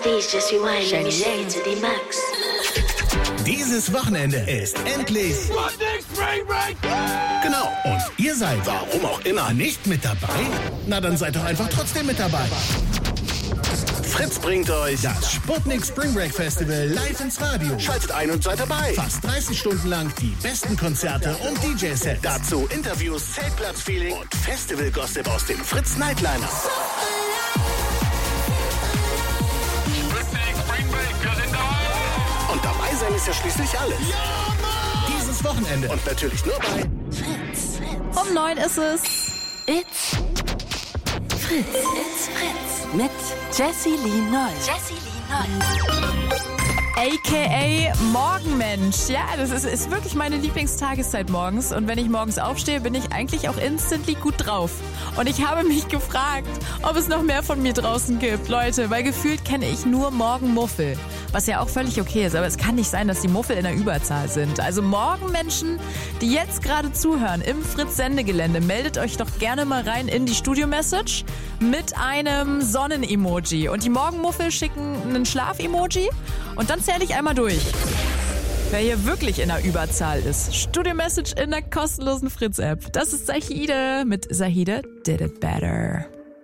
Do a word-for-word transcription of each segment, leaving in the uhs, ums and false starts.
Please just rewind, let me shake it to the max. Dieses Wochenende ist endlich Sputnik Spring Break! Genau, und ihr seid, warum auch immer, nicht mit dabei? Na, dann seid doch einfach trotzdem mit dabei. Fritz bringt euch das Sputnik Spring Break Festival live ins Radio. Schaltet ein und seid dabei. Fast dreißig Stunden lang die besten Konzerte und D J-Sets. Dazu Interviews, Zeltplatz-Feeling und Festival-Gossip aus dem Fritz Nightliner. Sputnik Spring Break, wir sind dabei! Und dabei sein ist ja schließlich alles. Ja, Mann! Dieses Wochenende und natürlich nur bei Fritz. Um neun ist es. It's Fritz. It's Fritz. Mit Jessie Lee Noll. Jessie Lee Noll. A K A Morgenmensch. Ja, das ist, ist wirklich meine Lieblingstageszeit morgens. Und wenn ich morgens aufstehe, bin ich eigentlich auch instantly gut drauf. Und ich habe mich gefragt, ob es noch mehr von mir draußen gibt. Leute, weil gefühlt kenne ich nur Morgenmuffel. Was ja auch völlig okay ist, aber es kann nicht sein, dass die Muffel in der Überzahl sind. Also Morgenmenschen, die jetzt gerade zuhören im Fritz-Sendegelände, meldet euch doch gerne mal rein in die Studio-Message mit einem Sonnen-Emoji. Und die Morgenmuffel schicken einen Schlaf-Emoji und dann zähle ich einmal durch, wer hier wirklich in der Überzahl ist. Studio-Message in der kostenlosen Fritz-App. Das ist Zahide mit Zahide Did It Better.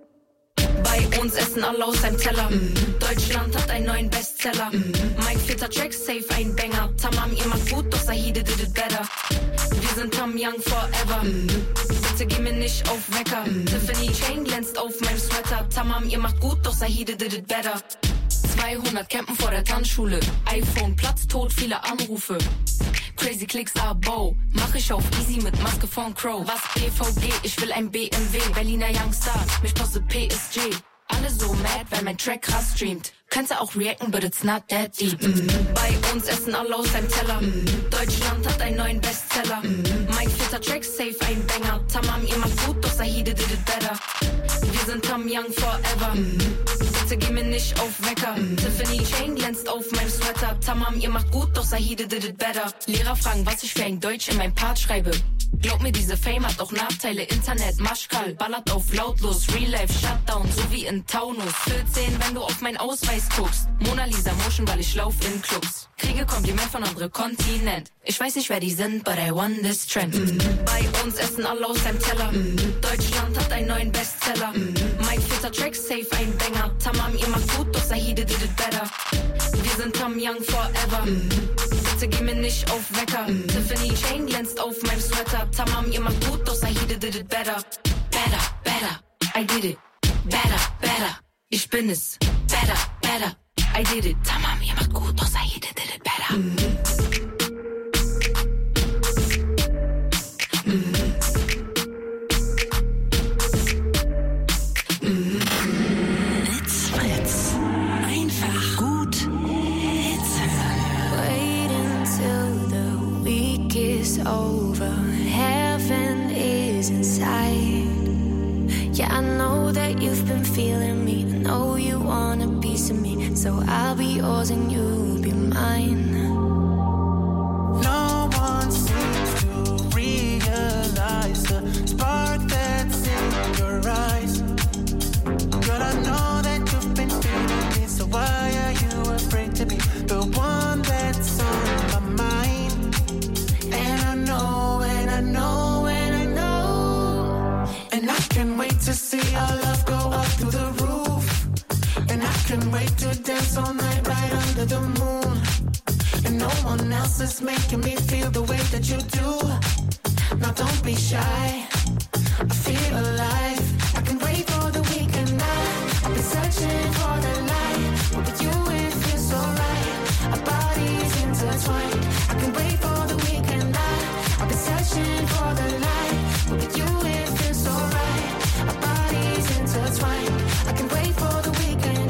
Bei uns essen alle aus einem Teller. Mm. Deutschland hat einen neuen Bestseller. Mm. Mein vierter Track, safe ein Banger. Tamam, ihr macht gut, doch Zahide did it better. Wir sind Tam Young forever. Mm. Bitte geh mir nicht auf Wecker. Mm. Tiffany Chain glänzt auf meinem Sweater. Tamam, ihr macht gut, doch Zahide did it better. zweihundert campen vor der Tanzschule. iPhone, Platz tot, viele Anrufe. Crazy Clicks, Abo. Mach ich auf easy mit Maske von Crow. Was B V G? Ich will ein B M W. Berliner Youngstar, mich kostet P S G. Alle so mad, weil mein Track krass streamt. Könnte auch reacten, but it's not that deep. Mm. Bei uns essen alle aus einem Teller. Mm. Deutschland hat einen neuen Bestseller. Mm. Mein vierter Track, safe ein Banger. Tamam, ihr macht gut, doch Zahide did it better. Wir sind Tam Young forever. Mm. Bitte geh mir nicht auf Wecker. Mm. Tiffany Chain glänzt auf meinem Sweater. Tamam, ihr macht gut, doch Zahide did it better. Lehrer fragen, was ich für ein Deutsch in meinem Part schreibe. Glaub mir, diese Fame hat auch Nachteile. Internet, Maschkal, ballert auf lautlos. Real Life, Shutdown, so wie in Taunus. vierzehn, wenn du auf mein Ausweis guckst. Mona Lisa Motion, weil ich lauf in Clubs. Kriege Kompliment von anderem Kontinent. Ich weiß nicht, wer die sind, but I want this trend. Mm. Bei uns essen alle aus einem Teller. Mm. Deutschland hat einen neuen Bestseller. Mm. Mein vierter Track, safe ein Banger. Tamam, ihr macht gut, doch Zahide did it better. Wir sind Tam Young forever. Mm. Bitte geh mir nicht auf Wecker. Mm. Tiffany Chain glänzt auf meinem Sweater. Tamam, ihr macht gut, doch Zahide did it better. Better, better, I did it. Better, better, ich bin es. Better, better, I did it. Tamam, ihr macht gut, doch Zahide did it better. Mm. It's Fritz. Einfach gut Hits hören. Wait until the week is over. Heaven is inside. Yeah, I know that you've been feeling me. I know you want a piece of me. So I'll be yours and you'll be mine. No one seems to realize the spark that's in your eyes. Girl, I know that you've been feeling me, so why are you afraid to be the one that's on my mind? And I know, and I know, and I know. And I can't wait to see our love go up through the roof. And I can't wait to dance all night right under the moon. And no one else is making me feel the way that you do. Now don't be shy, I feel alive. I can wait for the weekend night. I've been searching for the light, but with you it feels so right. Our bodies intertwined. I can wait for the weekend night. I've been searching for the light, but with you it feels so right. Our bodies intertwined. I can wait for the weekend.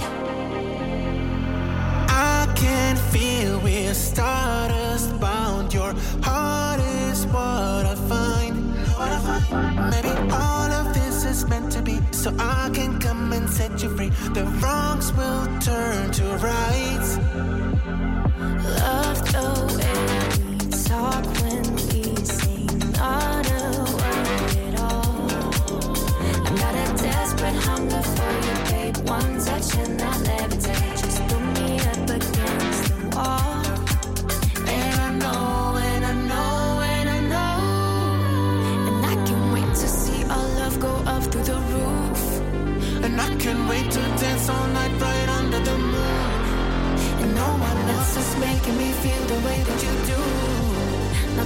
I can feel we're stardust bound. Your heart is what I find. Maybe all of this is meant to be, so I can come and set you free. The wrongs will turn to rights. Love the way we talk when we say not a word at all. I got a desperate hunger for you, babe. One touch and I'll levitate. Just the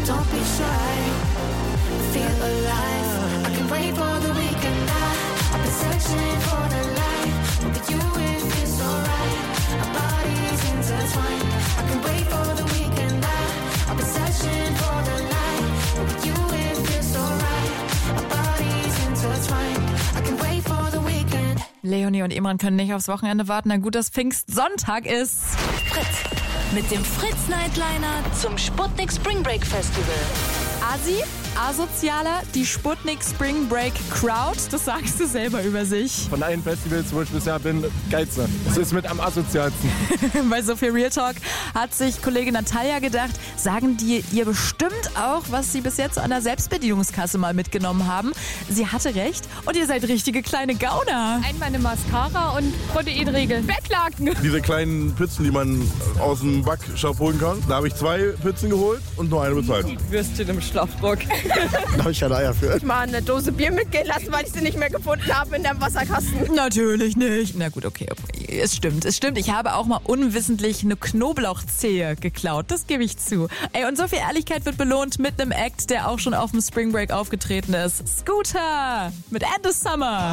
don't be shy. Feel alive. I can wait for the weekend. I, I've been searching for the light. But with you it feels so right. Our bodies intertwined. I can wait for the weekend. I, I've been searching for the light. But with you it feels so right. Our bodies intertwined. I can wait for the weekend. Leonie und Imran können nicht aufs Wochenende warten. Na gut, dass Pfingstsonntag ist. Fritz. Mit dem Fritz Nightliner zum Sputnik Spring Break Festival. Asi, asozialer, die Sputnik Spring Break Crowd, das sagst du selber über sich. Von allen Festivals, wo ich bisher bin, geilste. Es ist mit am asozialsten. Bei so viel Real Talk hat sich Kollegin Natalia gedacht, sagen die ihr bestimmt auch, was sie bis jetzt an der Selbstbedienungskasse mal mitgenommen haben. Sie hatte recht und ihr seid richtige kleine Gauner. Einmal eine Mascara und Proteinriegel. Bettlaken. Diese kleinen Pützen, die man aus dem Backshop holen kann, da habe ich zwei Pützen geholt und nur eine bezahlt. Würstchen im Schlafrock. Da habe ich keine Eier für. Ich mal eine Dose Bier mitgehen lassen, weil ich sie nicht mehr gefunden habe in dem Wasserkasten. Natürlich nicht. Na gut, okay, okay. Es stimmt, es stimmt. Ich habe auch mal unwissentlich eine Knoblauchzehe geklaut. Das gebe ich zu. Ey, und so viel Ehrlichkeit wird belohnt mit einem Act, der auch schon auf dem Spring Break aufgetreten ist. Scooter mit End of Summer.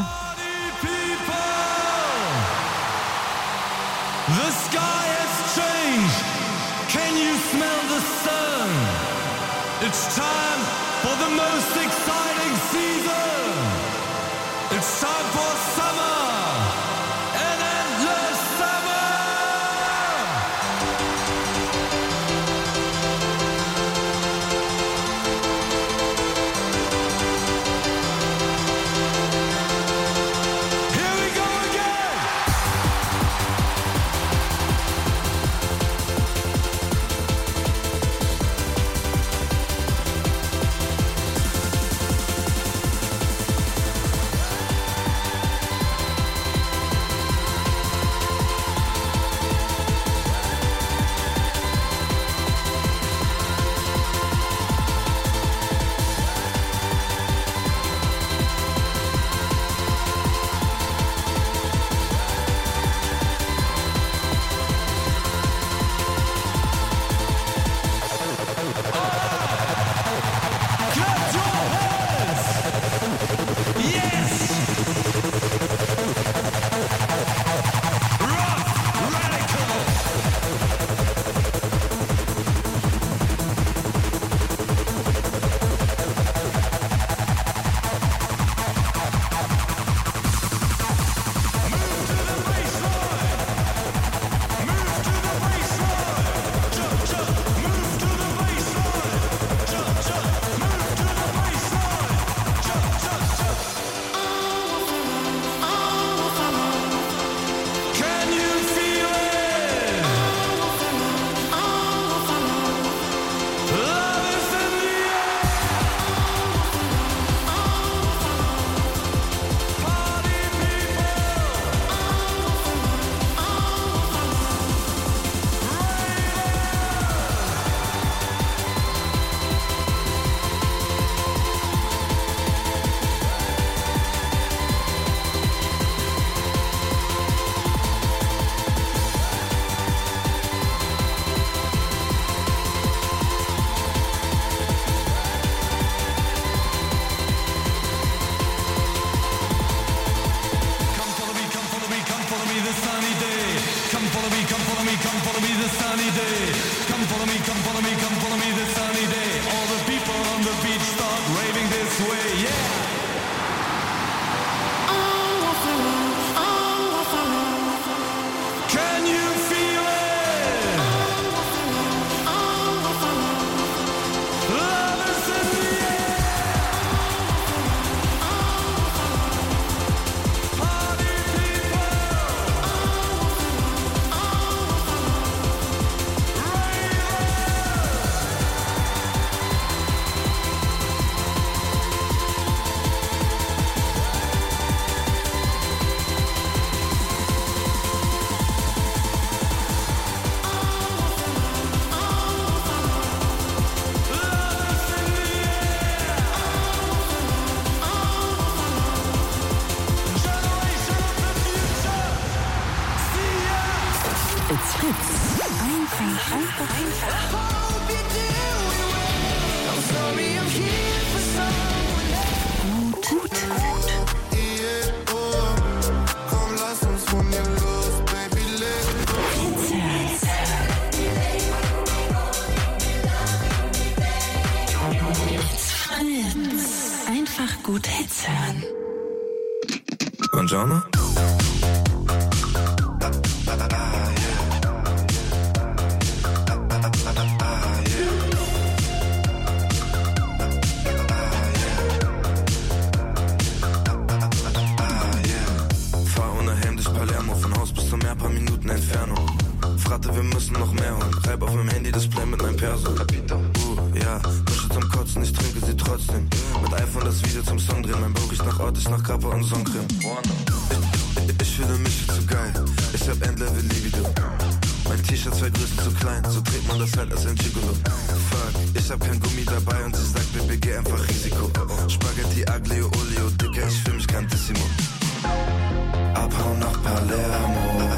The sky has changed. Can you smell the sun? It's time for the most exciting season. It's time for summer. An endless summer. Here we go again. It's Fritz. Einfach, einfach, einfach. sorry, I'm here for someone else. Gut, gut. Yeah, oh, komm, lass uns von mir los, Baby, let go. Fritz. Einfach gut Hits hören. Buongiorno. Fragte, wir müssen noch mehr holen. Reib auf meinem Handy-Display mit meinem Perso. Uh, ja, Mische zum Kotzen, ich trinke sie trotzdem. Mit iPhone das Video zum Song drehen. Mein Bauch riecht nach Ort, ich nach Kappa und Sonnencreme. Ich, ich, ich fühle mich zu geil. Ich hab Endlevel Libido. Mein T-Shirt zwei Größen zu klein, so trägt man das halt als ein Gigolo. Fuck, ich hab kein Gummi dabei und sie sagt, Baby, geh einfach Risiko. Spaghetti, Aglio, Olio, Dicker, ich fühl mich grandissimo. Abhauen nach Palermo.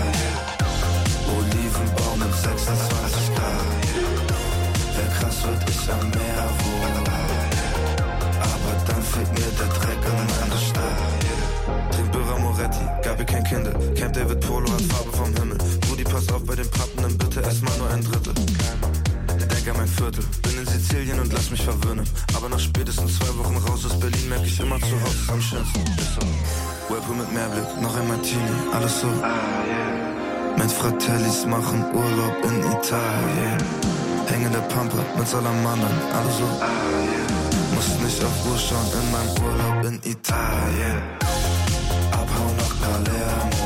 Olivenbaum mit sechsundzwanzig Grad. Wär krass, wird ich am Meer wohnen. Aber dann fehlt mir der Dreck in meiner Stadt. Trink Birra Moretti, Gabi kein Kinder. Camp David Polo hat Farbe vom Himmel. Brudi, pass auf bei den Pappen, bitte erstmal nur ein Drittel. Denk an mein Viertel, bin in Sizilien und lass mich verwöhnen. Aber nach spätestens zwei Wochen raus aus Berlin merk ich immer, zu Hause ist am schönsten. Whirlpool mit Meerblick, noch ein Martini, alles so. Mit Fratellis machen Urlaub in Italien. Hängende Pampa mit Salamandern, alles so. Muss nicht auf Uhr schauen in meinem Urlaub in Italien. Abhauen nach Palermo.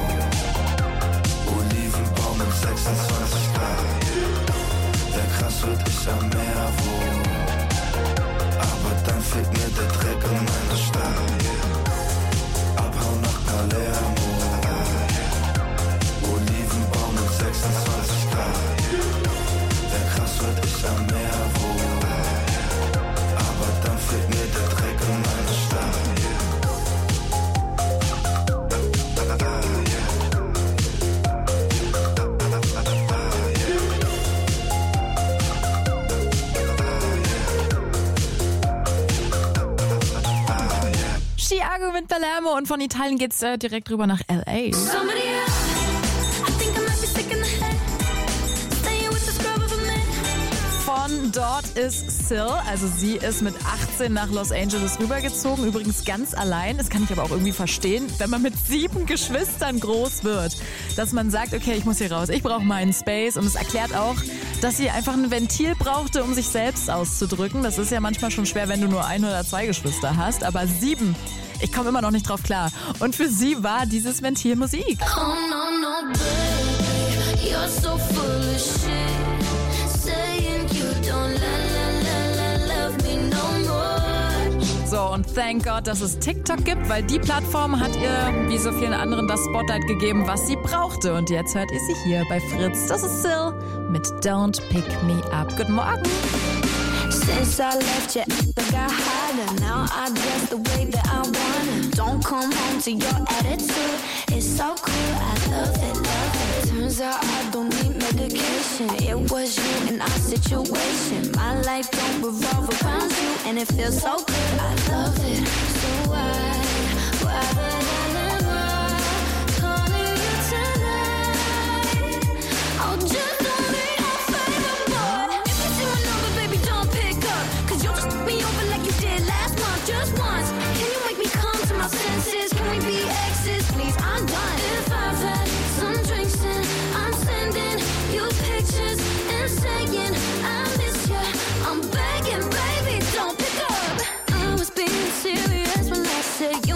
Olivenbaum mit sechsundzwanzig Grad. Wär krass, wird ich am Meer wohnen. Aber dann fehlt mir der Dreck in meiner Stadt. Abhauen nach Palermo. Olivenbaum mit sechsundzwanzig Grad. Wär krass, wird ich am Meer wohnen. Aber dann fehlt mir der Dreck in meiner Stadt. Chiago mit Palermo und von Italien geht's äh, direkt rüber nach L A. Von dort ist Sil, also sie ist mit achtzehn nach Los Angeles rübergezogen, übrigens ganz allein. Das kann ich aber auch irgendwie verstehen, wenn man mit sieben Geschwistern groß wird, dass man sagt, okay, ich muss hier raus, ich brauche meinen Space. Und es erklärt auch, dass sie einfach ein Ventil brauchte, um sich selbst auszudrücken. Das ist ja manchmal schon schwer, wenn du nur ein oder zwei Geschwister hast, aber sieben, ich komme immer noch nicht drauf klar. Und für sie war dieses Ventil Musik. Oh no, no, baby, you're so full of shit. Saying you don't love, love, love, love me no more. So, und thank God, dass es TikTok gibt, weil die Plattform hat ihr, wie so vielen anderen, das Spotlight gegeben, was sie brauchte. Und jetzt hört ihr sie hier bei Fritz. Das ist Sil mit Don't Pick Me Up. Guten Morgen. Since I left you, I got harder. Now I dress the way that I wanna. Don't come home to your attitude. It's so cool, I love it, love it. Turns out I don't need medication. It was you and our situation. My life don't revolve around you, and it feels so good, I love it. So why, why would I live wrong? Calling you tonight. I'll just just once. Can you make me come to my senses? Can we be exes? Please, I'm done. If I've had some drinks and I'm sending you pictures and saying I miss you, I'm begging, baby, don't pick up. I was being serious when I said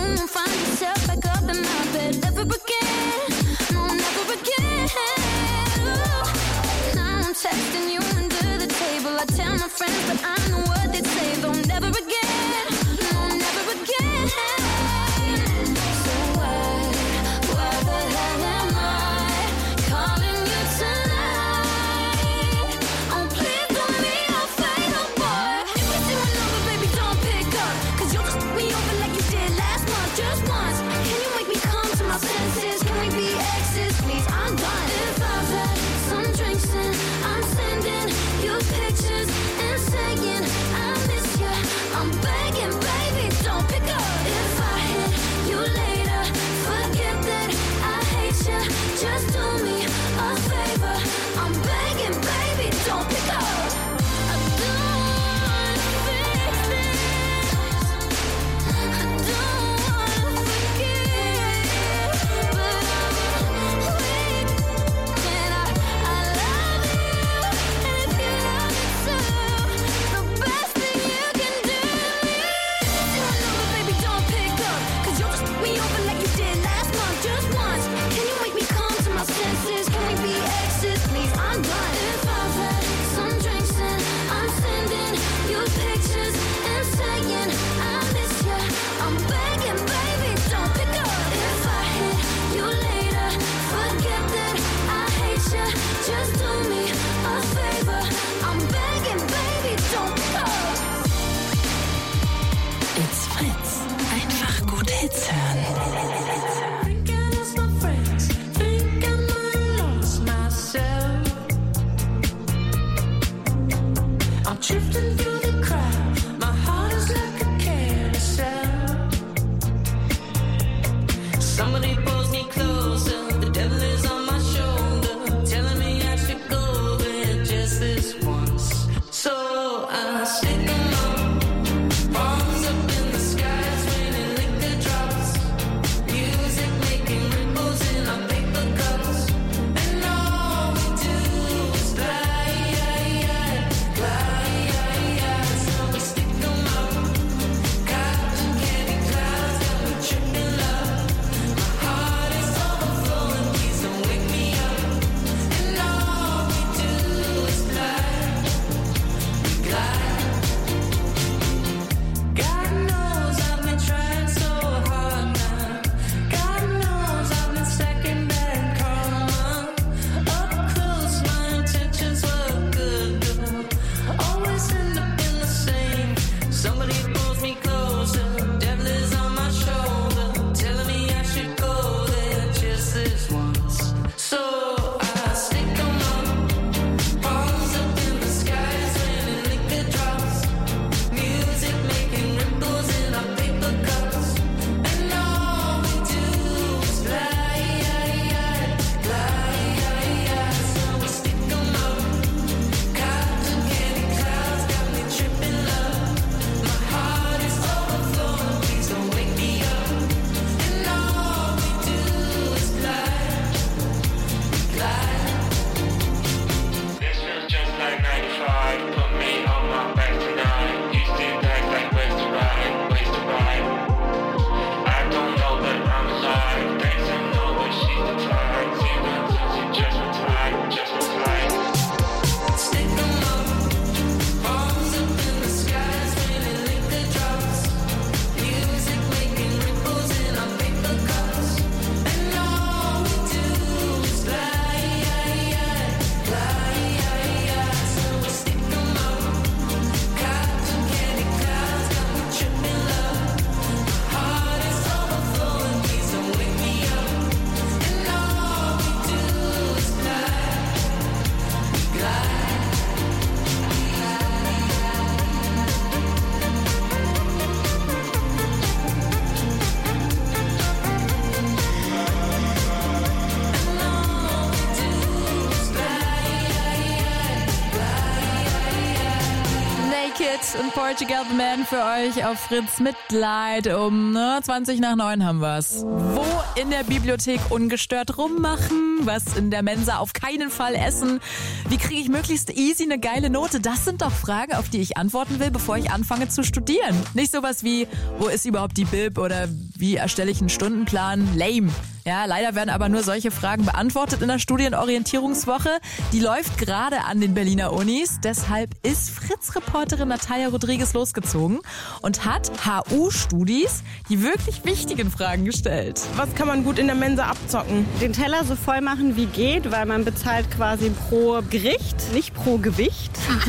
Khaled und Portugal the Man für euch auf Fritz Mitleid. Um ne, zwanzig nach neun haben wir's. Wo in der Bibliothek ungestört rummachen, was in der Mensa auf keinen Fall essen. Wie kriege ich möglichst easy eine geile Note? Das sind doch Fragen, auf die ich antworten will, bevor ich anfange zu studieren. Nicht sowas wie, wo ist überhaupt die Bib oder wie erstelle ich einen Stundenplan? Lame. Ja, leider werden aber nur solche Fragen beantwortet in der Studienorientierungswoche. Die läuft gerade an den Berliner Unis. Deshalb ist Fritz-Reporterin Natalia Rodriguez losgezogen und hat H U-Studis die wirklich wichtigen Fragen gestellt. Was kann man gut in der Mensa abzocken? Den Teller so voll machen wie geht, weil man bezahlt quasi pro Gericht, nicht pro Gewicht.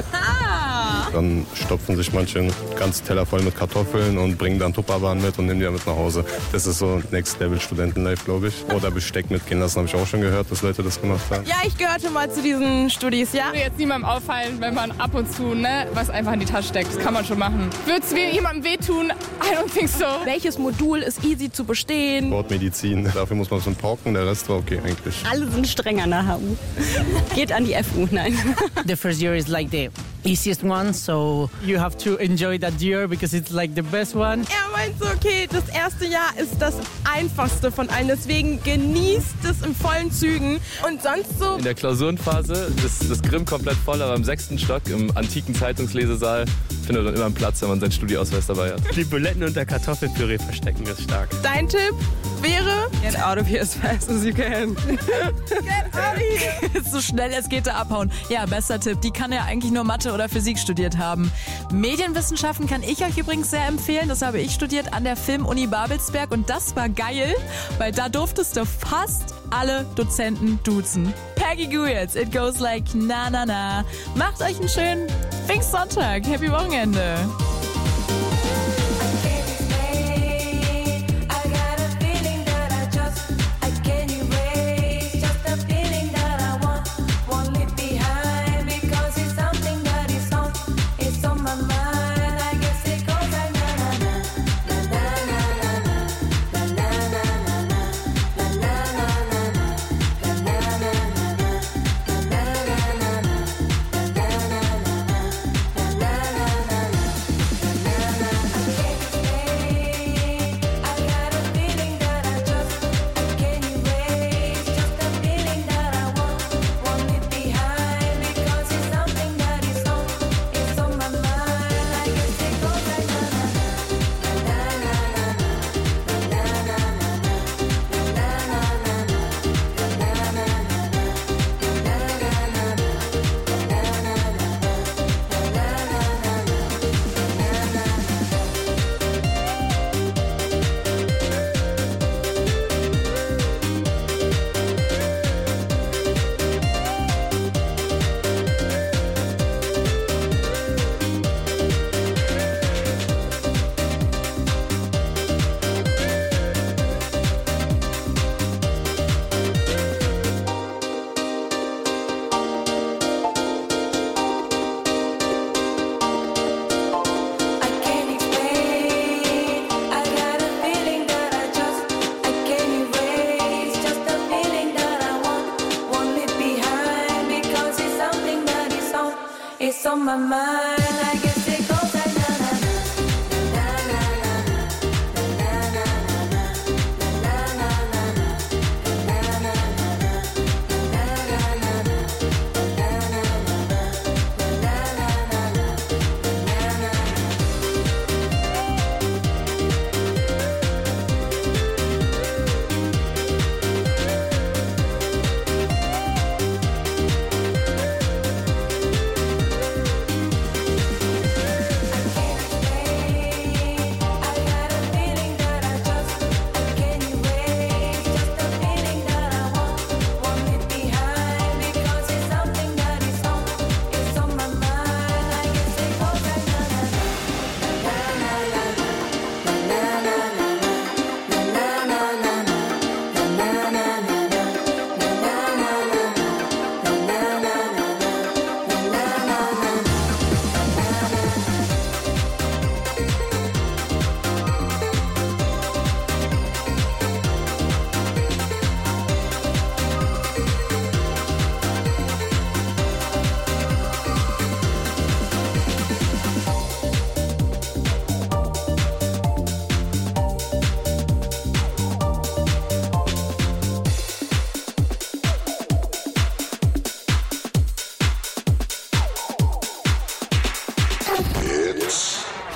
Dann stopfen sich manche einen ganzen Teller voll mit Kartoffeln und bringen dann Tupperwaren mit und nehmen die mit nach Hause. Das ist so Next Level Studentenlife, glaube ich. Oder Besteck mitgehen lassen, habe ich auch schon gehört, dass Leute das gemacht haben. Ja, ich gehörte mal zu diesen Studis, ja. Würde jetzt niemandem auffallen, wenn man ab und zu ne, was einfach in die Tasche steckt. Das kann man schon machen. Würde es jemandem wehtun? I don't think so. Welches Modul ist easy zu bestehen? Sportmedizin, dafür muss man so pauken, der Rest war okay eigentlich. Alle sind streng an der H U. Geht an die F U, nein. The first year is like the easiest one, so you have to enjoy that year because it's like the best one. Er meint so, okay, das erste Jahr ist das einfachste von allen, deswegen genießt es in vollen Zügen und sonst so. In der Klausurenphase ist das Grimm komplett voll, aber im sechsten Stock im antiken Zeitungslesesaal findet man immer einen Platz, wenn man seinen Studieausweis dabei hat. Die Buletten unter Kartoffelpüree verstecken ist stark. Dein Tipp wäre? Get out of here as fast as you can. Get out of here. So schnell es geht, da abhauen. Ja, bester Tipp. Die kann ja eigentlich nur Mathe oder Physik studiert haben. Medienwissenschaften kann ich euch übrigens sehr empfehlen. Das habe ich studiert an der Filmuni Babelsberg und das war geil, weil da durftest du fast alle Dozenten duzen. Peggy Goo jetzt. It goes like na na na. Macht euch einen schönen Pfingstsonntag. Happy Wochenende. It's on my mind, I guess it goes like na na na na na na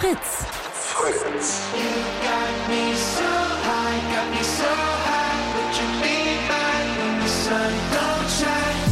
Fritz. Fritz. You got me so high, got me so high. Would you be mine when the sun don't shine?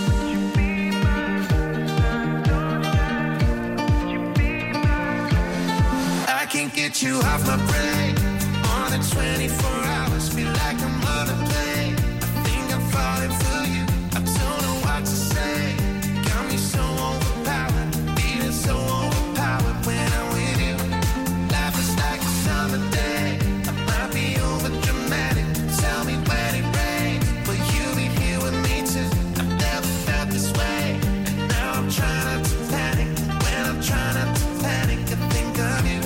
I can't get you off my brain. More than twenty-four hours, feel like I'm on a plane. I think I'm falling for you. I don't know what to say. Got me so overpowered, feeling so overpowered when I'm with you. Life is like a summer day. I might be over dramatic. Tell me when it rains, will you be here with me too? I've never felt this way, and now I'm trying not to panic. When I'm trying not to panic, I think of you.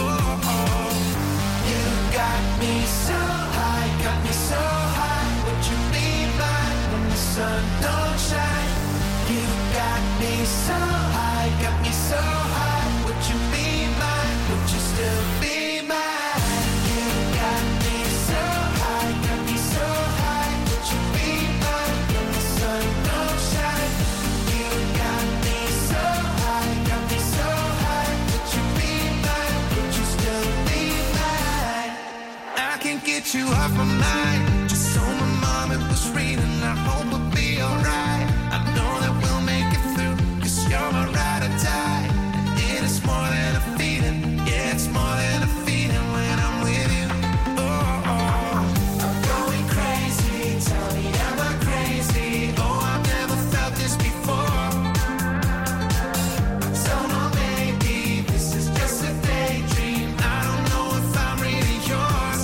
Got me so high, got me so high. Would you be mine when the sun don't shine? You got me so high, got me so high. Would you be mine? Would you still be mine? You got me so high, got me so high. Would you be mine when the sun don't shine? You got me so high, got me so high. Would you be mine? Would you still be mine? I can't get you off my mind. Just told my mom it was raining. I hope we'll be alright. I know that we'll make it through, cause you're my ride or die. It is more than a feeling. Yeah, it's more than a feeling when I'm with you. Oh, oh. I'm going crazy. Tell me, am I crazy? Oh, I've never felt this before. So no, maybe this is just a daydream. I don't know if I'm really yours.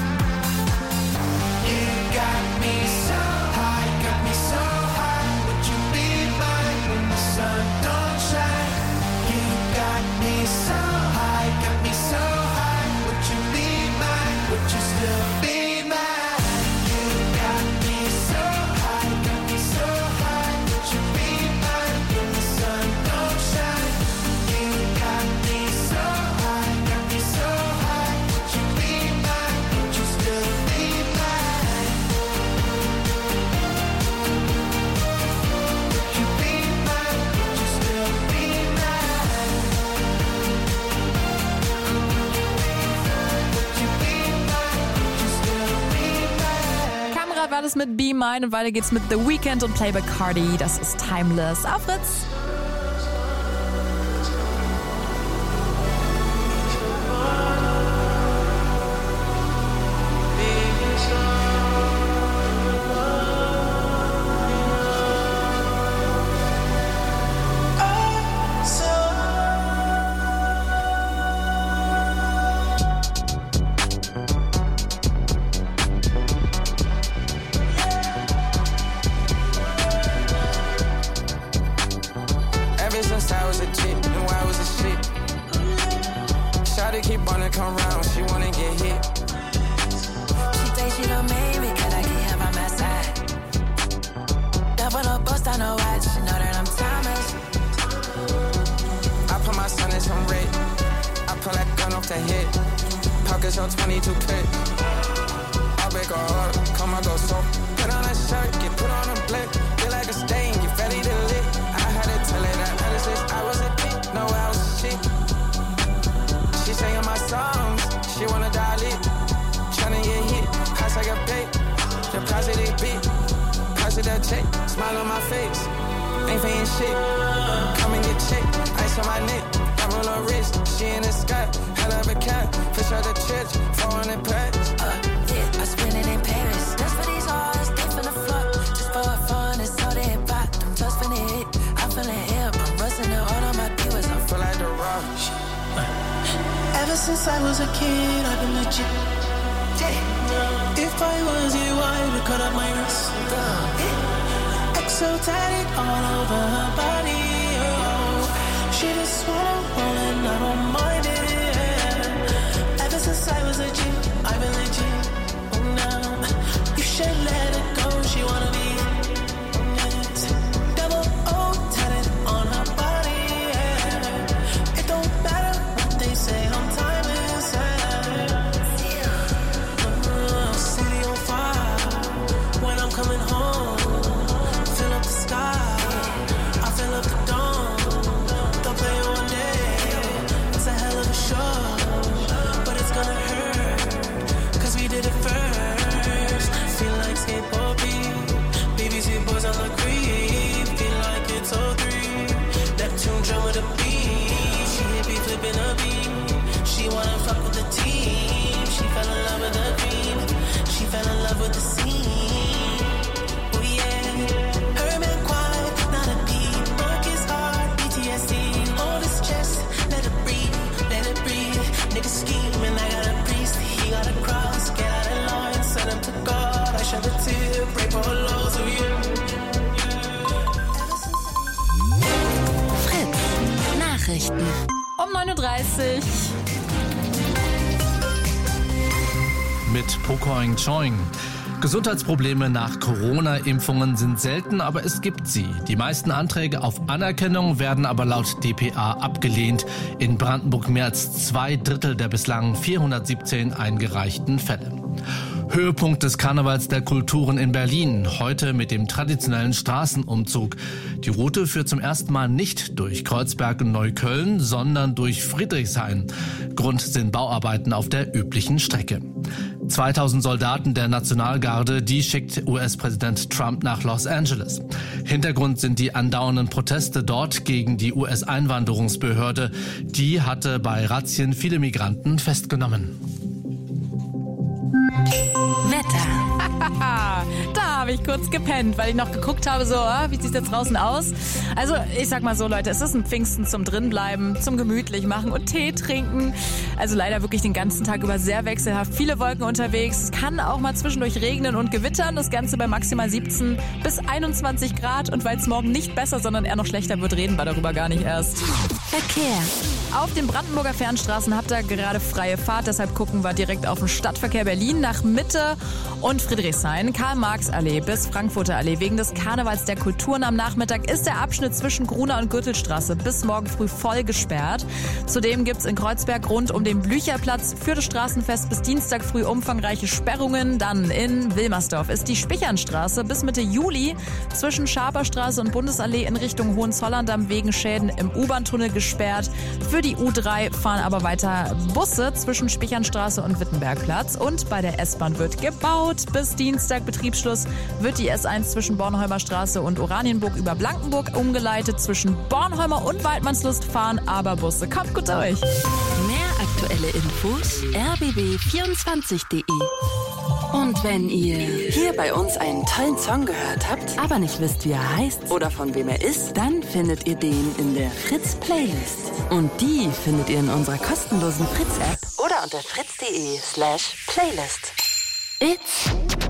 You got me so high, got me so high. Would you be mine when the sun don't shine? You got me so high, got me so high. Would you be mine? Would you still be mine? You got me so high, got me so high. Would you be mine when the sun don't shine? You got me so high, got me so high. Would you be mine? Would you still be mine? Would you be mine? Would you still be mine? Would you be mine? Would you still be mine? Kamera war das mit Be Mine und weiter geht's mit The Weeknd und Playboi Carti. Das ist Timeless. Auf Fritz. Ever since I was a kid, knew I was a shit. Shawty keep wanna come round, she wanna get hit. She thinks she done made me, cause I can't have by my side. Double up, bust on her watch, she know that I'm timeless. I put my son in some red. I pull that gun off the head. Pockets on twenty-two clip. I break her heart, come on, go so. Put on a shirt, get put on a blip. Feel like a stain, get ready to lit. I had to tell her that medicine, I was a dick, no I was a shit. She singing my songs, she wanna dial it. Tryna get hit, pass like a bait. Deposit it big, pass it that check. Smile on my face, ain't paying shit. Come and get checked, ice on my neck. I'm on her wrist, she in the sky. Hell of a cat, fish out the church, four hundred packs. Uh, yeah, I spend it in Paris. Just for these hoes, they finna fuck. Just for fun, it's all they bought. Them just finna hit. I'm feeling hip, I'm rusting the all on my viewers. I feel like the rock. Ever since I was a kid, I've been legit. If I was you, I would cut up my wrist. Exotic all over her body. Oh, she just wanna roll and I don't mind it. Ever since I was a G, I've been legit. Oh, now you should let it go. She wanna be next. Double O tatted on her body. Yeah. It don't matter what they say. I'm timeless. Yeah. Uh, city on fire. When I'm coming home, fill up the sky. I fill up the dome. Don't play one day. It's a hell of um neun Uhr dreißig. Mit Pocoing Choing. Gesundheitsprobleme nach Corona-Impfungen sind selten, aber es gibt sie. Die meisten Anträge auf Anerkennung werden aber laut D P A abgelehnt. In Brandenburg mehr als zwei Drittel der bislang vierhundertsiebzehn eingereichten Fälle. Höhepunkt des Karnevals der Kulturen in Berlin. Heute mit dem traditionellen Straßenumzug. Die Route führt zum ersten Mal nicht durch Kreuzberg und Neukölln, sondern durch Friedrichshain. Grund sind Bauarbeiten auf der üblichen Strecke. zweitausend Soldaten der Nationalgarde, die schickt U S-Präsident Trump nach Los Angeles. Hintergrund sind die andauernden Proteste dort gegen die U S-Einwanderungsbehörde. Die hatte bei Razzien viele Migranten festgenommen. Wetter. Da habe ich kurz gepennt, weil ich noch geguckt habe, so, wie sieht es jetzt draußen aus? Also, ich sag mal so, Leute, es ist ein Pfingsten zum Drinbleiben, zum gemütlich machen und Tee trinken. Also leider wirklich den ganzen Tag über sehr wechselhaft. Viele Wolken unterwegs. Es kann auch mal zwischendurch regnen und gewittern. Das Ganze bei maximal siebzehn bis einundzwanzig Grad. Und weil es morgen nicht besser, sondern eher noch schlechter wird, reden wir darüber gar nicht erst. Verkehr. Auf den Brandenburger Fernstraßen habt ihr gerade freie Fahrt. Deshalb gucken wir direkt auf den Stadtverkehr Berlin nach Mitte und Friedrichshain. Karl-Marx-Allee bis Frankfurter Allee. Wegen des Karnevals der Kulturen am Nachmittag ist der Abschnitt zwischen Gruner und Gürtelstraße bis morgen früh voll gesperrt. Zudem gibt's in Kreuzberg rund um den Blücherplatz für das Straßenfest bis Dienstag früh umfangreiche Sperrungen. Dann in Wilmersdorf ist die Spichernstraße bis Mitte Juli zwischen Schaperstraße und Bundesallee in Richtung Hohenzollern-Damm wegen Schäden im U-Bahn-Tunnel gesperrt. Für die U drei fahren aber weiter Busse zwischen Spichernstraße und Wittenbergplatz. Und bei der S-Bahn wird gebaut. Bis Dienstag Betriebsschluss wird die S eins zwischen Bornholmer Straße und Oranienburg über Blankenburg umgeleitet. Zwischen Bornholmer und Waldmannslust fahren aber Busse. Kommt gut durch. Mehr aktuelle Infos r b b vierundzwanzig punkt de. Und wenn ihr hier bei uns einen tollen Song gehört habt, aber nicht wisst, wie er heißt oder von wem er ist, dann findet ihr den in der Fritz-Playlist. Und die findet ihr in unserer kostenlosen Fritz-App oder unter fritz.de slash playlist. It's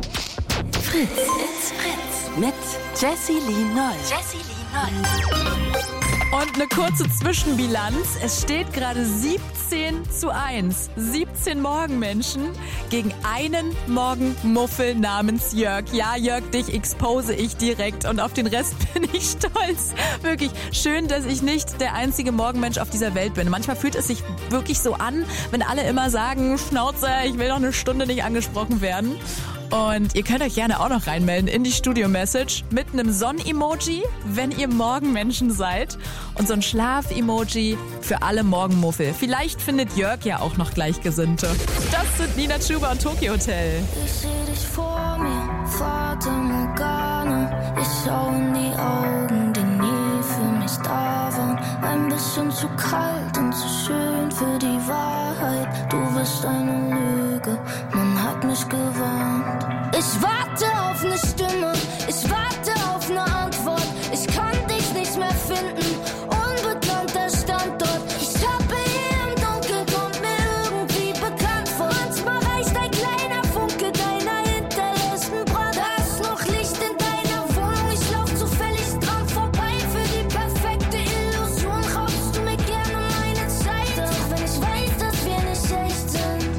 Fritz. It's Fritz. Mit Jessie Lee Noll. Jessie Lee Noll. Und eine kurze Zwischenbilanz. Es steht gerade siebzehn zu eins. siebzehn Morgenmenschen gegen einen Morgenmuffel namens Jörg. Ja, Jörg, dich expose ich direkt und auf den Rest bin ich stolz. Wirklich schön, dass ich nicht der einzige Morgenmensch auf dieser Welt bin. Manchmal fühlt es sich wirklich so an, wenn alle immer sagen, Schnauze, ich will noch eine Stunde nicht angesprochen werden. Und ihr könnt euch gerne auch noch reinmelden in die Studio-Message mit einem Sonn-Emoji, wenn ihr Morgenmenschen seid. Und so ein Schlaf-Emoji für alle Morgenmuffel. Vielleicht findet Jörg ja auch noch Gleichgesinnte. Das sind Nina Chuba und Tokyo Hotel. Ich seh dich vor mir, Fata Morgana. Ich schau in die Augen, die nie für mich da waren. Ein bisschen zu kalt und zu schön für die Wahrheit. Du bist eine Lüge, man hat mich gewarnt. Ich warte auf eine Stimme, ich warte auf eine Antwort. Ich kann dich nicht mehr finden, unbekannter Standort. Ich tappe hier im Dunkeln, kommt mir irgendwie bekannt vor. Manchmal reicht ein kleiner Funke deiner hinterlässten Brand. Da ist noch Licht in deiner Wohnung, ich lauf zufällig dran vorbei. Für die perfekte Illusion raubst du mir gerne meine Zeit. Auch wenn ich weiß, dass wir nicht echt sind.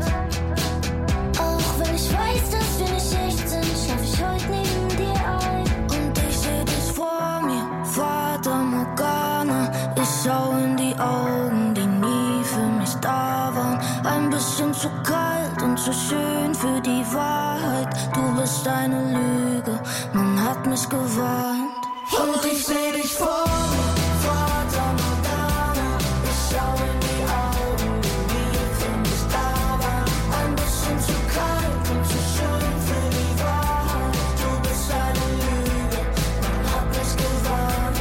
Auch wenn ich weiß, dass wir nicht echt sind, schlaf ich heute neben dir ein. Und ich seh dich vor mir, Fata Morgana. Ich schau in die Augen, die nie für mich da waren. Ein bisschen zu kalt und zu schön für die Wahrheit. Du bist eine Lüge, man hat mich gewarnt. Und ich seh dich vor mir, Fata Morgana. Ich schau in die Augen, die nie für mich da waren. Ein bisschen zu kalt und zu schön für die Wahrheit. Du bist eine Lüge, man hat mich gewarnt.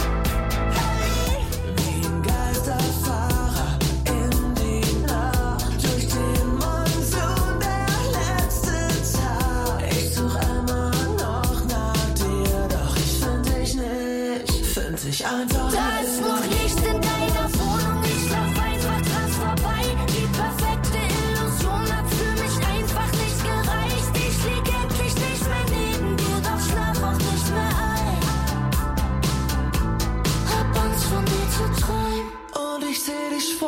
Wie ein Geisterfahrer in die Nacht, durch den Monsun der letzte Tag. Ich such immer noch nach dir, doch ich find dich nicht, find dich einfach Da ist noch Licht in deiner Wohnung, ich lauf einfach dran vorbei. Die perfekte Illusion hat für mich einfach nicht gereicht. Ich lieg endlich nicht mehr neben dir, doch schlaf auch nicht mehr ein. Hab Angst von dir zu träumen. Und ich seh dich vor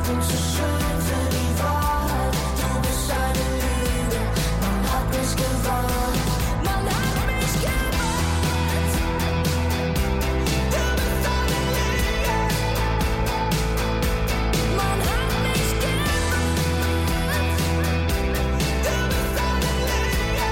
bin zu schön für die Wahrheit. Du bist eine Lüge, man hat mich gewarnt. Man hat mich gewarnt. Du bist eine Lüge. Man hat mich gewarnt. Du bist eine Lüge.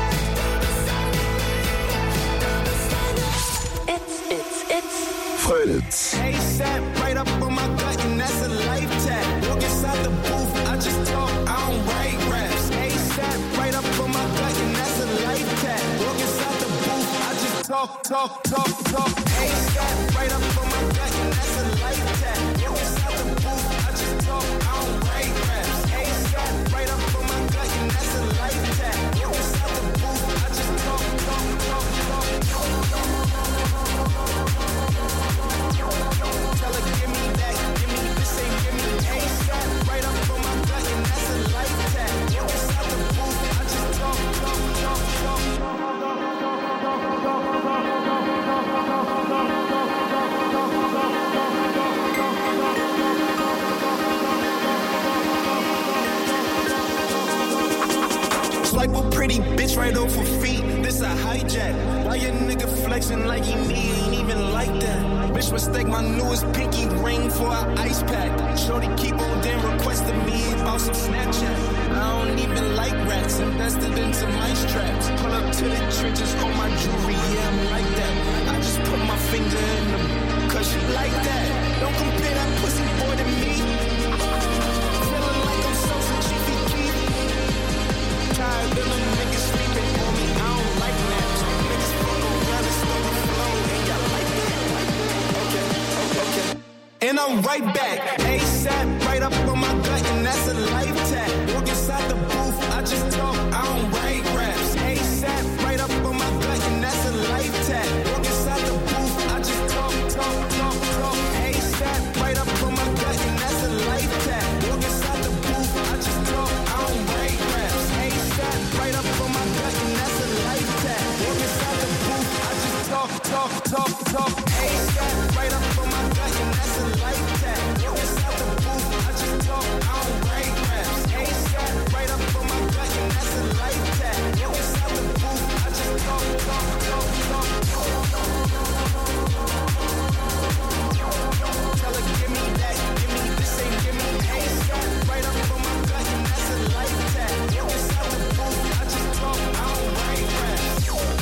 Du bist eine Lüge. It's, it's, it's Frödelitz. ASAP, right up on my gut, and that's a life tag. Walk inside the booth, I just talk, I don't write raps. ASAP, right up on my gut, and that's a life tag. Walk inside the booth, I just talk, talk, talk, talk. ASAP, right up on my gut, and that's a life tag. Walk inside the booth, I just talk, I don't write raps. ASAP, right up on my gut, and that's a life tag. Walk inside the booth, I just talk, talk, talk, talk, talk. Tell her, give me that, give me this, ain't give me ASAP. Right up on my gut, and that's a life tag. Walk inside the booth, I just talk, talk, talk, talk. Swipe a pretty bitch right off her feet. This a hijack. Why your nigga flexing like he me ain't even like that? Bitch mistake my newest pinky ring for an ice pack. Shorty keep on damn requesting me about some Snapchat. I don't even like rats. Invested into mice traps. Pull up to the trenches on my jewelry. Yeah, I'm like that. I just put my finger in them. Cause she like that. Don't compare that pussy boy to me. Feeling like I'm so Chiefy Keef. Tired of them niggas sleeping on me. I don't like naps. Niggas fuck around and stole the flow. And y'all like that? Okay, okay, okay. And I'm right back. ASAP, right up on my gut, and that's a life tag. Walk inside the booth, I just talk, I don't write raps. ASAP, right up on my gut, and that's a life tag. Walk inside the booth, I just talk, talk, talk, talk. ASAP, right up on my gut, and that's a life tag. Walk inside the booth, I just talk, I don't write raps. ASAP, right up on my gut, and that's a life tag. Walk inside the booth, I just talk, talk, talk, talk. ASAP, right up on my gut, and that's a life tag. Walk inside the booth, I just talk, I don't write raps. ASAP, right up on my gut, and that's a life tag. Walk inside the booth, I just talk, talk, talk, talk. Tell her, give me that, give me this, ain't give me ASAP. Right up on my gut, and that's a life tag. Walk inside the booth, I just talk, I don't write raps.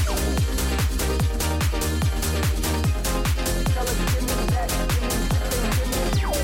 Tell her, give me that, give me this, ain't give me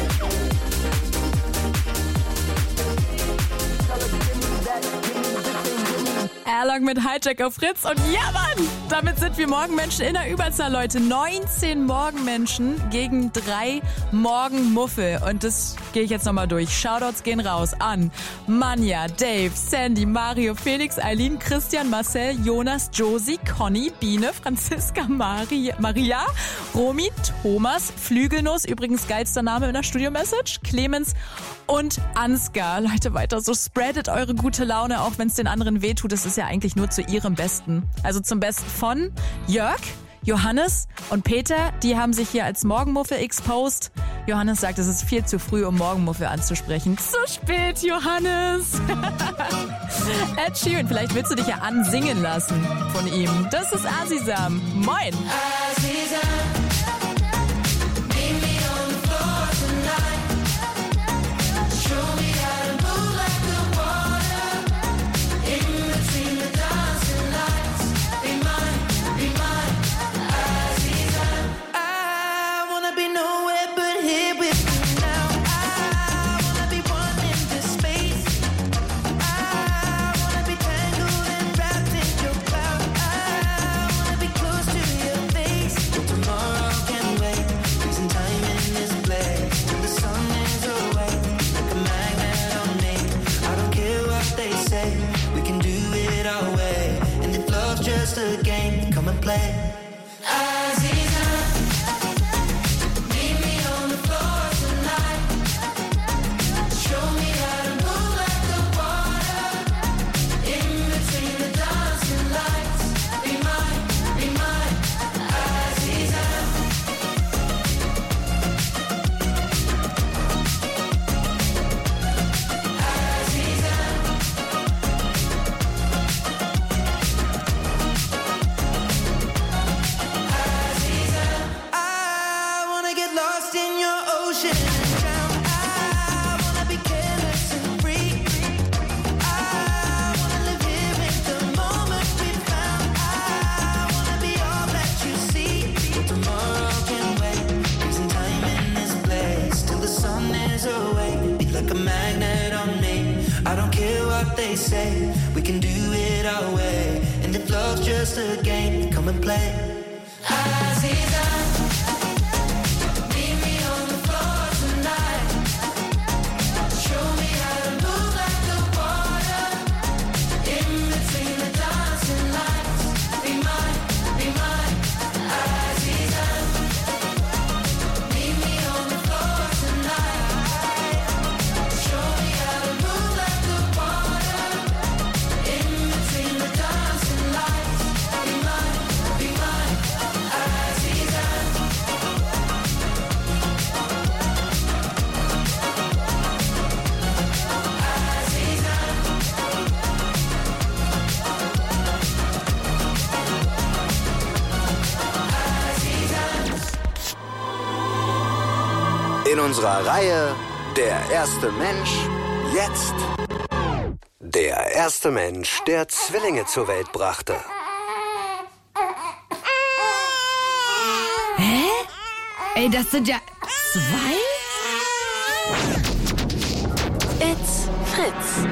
Tell her, give me that, give me this, ain't give me Erlang mit Hijack auf Fritz. Und ja, Mann, damit sind wir Morgenmenschen in der Überzahl, Leute. neunzehn Morgenmenschen gegen drei Morgenmuffel. Und das gehe ich jetzt nochmal durch. Shoutouts gehen raus an Manja, Dave, Sandy, Mario, Felix, Eileen, Christian, Marcel, Jonas, Josie, Conny, Biene, Franziska, Maria, Maria, Romy, Thomas, Flügelnuss, übrigens geilster Name in der Studio-Message, Clemens und Ansgar. Leute, weiter so, spreadet eure gute Laune, auch wenn es den anderen wehtut. Das ist ja eigentlich nur zu ihrem Besten. Also zum Besten von Jörg, Johannes und Peter. Die haben sich hier als Morgenmuffel exposed. Johannes sagt, es ist viel zu früh, um Morgenmuffel anzusprechen. Zu spät, Johannes. Ed Sheeran, vielleicht willst du dich ja ansingen lassen von ihm. Das ist Azizam. Moin. Azizam. Just a game, come and play. Azizam, meet me on the floor tonight. Show me how to move like the water. In between the dancing lights. Be mine, be mine, Azizam. like a magnet on me. I don't care what they say, we can do it our way. And if love's just a game, come and play. Aziza, meet me on the floor tonight. Show me how to move like the water. In between the dancing lights. Be mine, be mine, Aziza. Meet me on the floor tonight. Show me how to move like the water. In between the dancing lights. Be mine, be mine, Aziza. In unserer Reihe Der erste Mensch, jetzt der erste Mensch, der Zwillinge zur Welt brachte. Hä? Ey, das sind ja zwei? It's Fritz.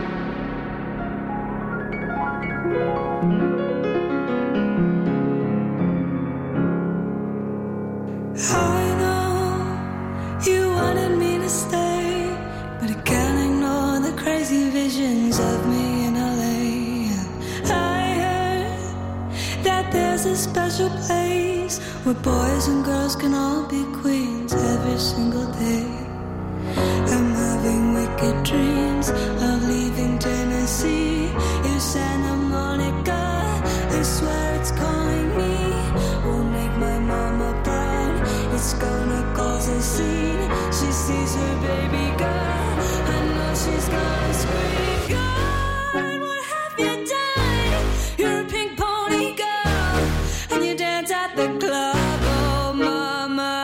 I know you wanted me to stay, but I can't ignore the crazy visions of me in L A. I heard that there's a special place where boys and girls can all be queens every single day. I'm having wicked dreams of leaving Tennessee. In Santa Monica, I swear it's calling me. Won't make my mama proud. It's gonna cause a scene. She sees her baby girl. I know she's gonna scream. God, what have you done? You're a pink pony girl, and you dance at the club. Oh, mama,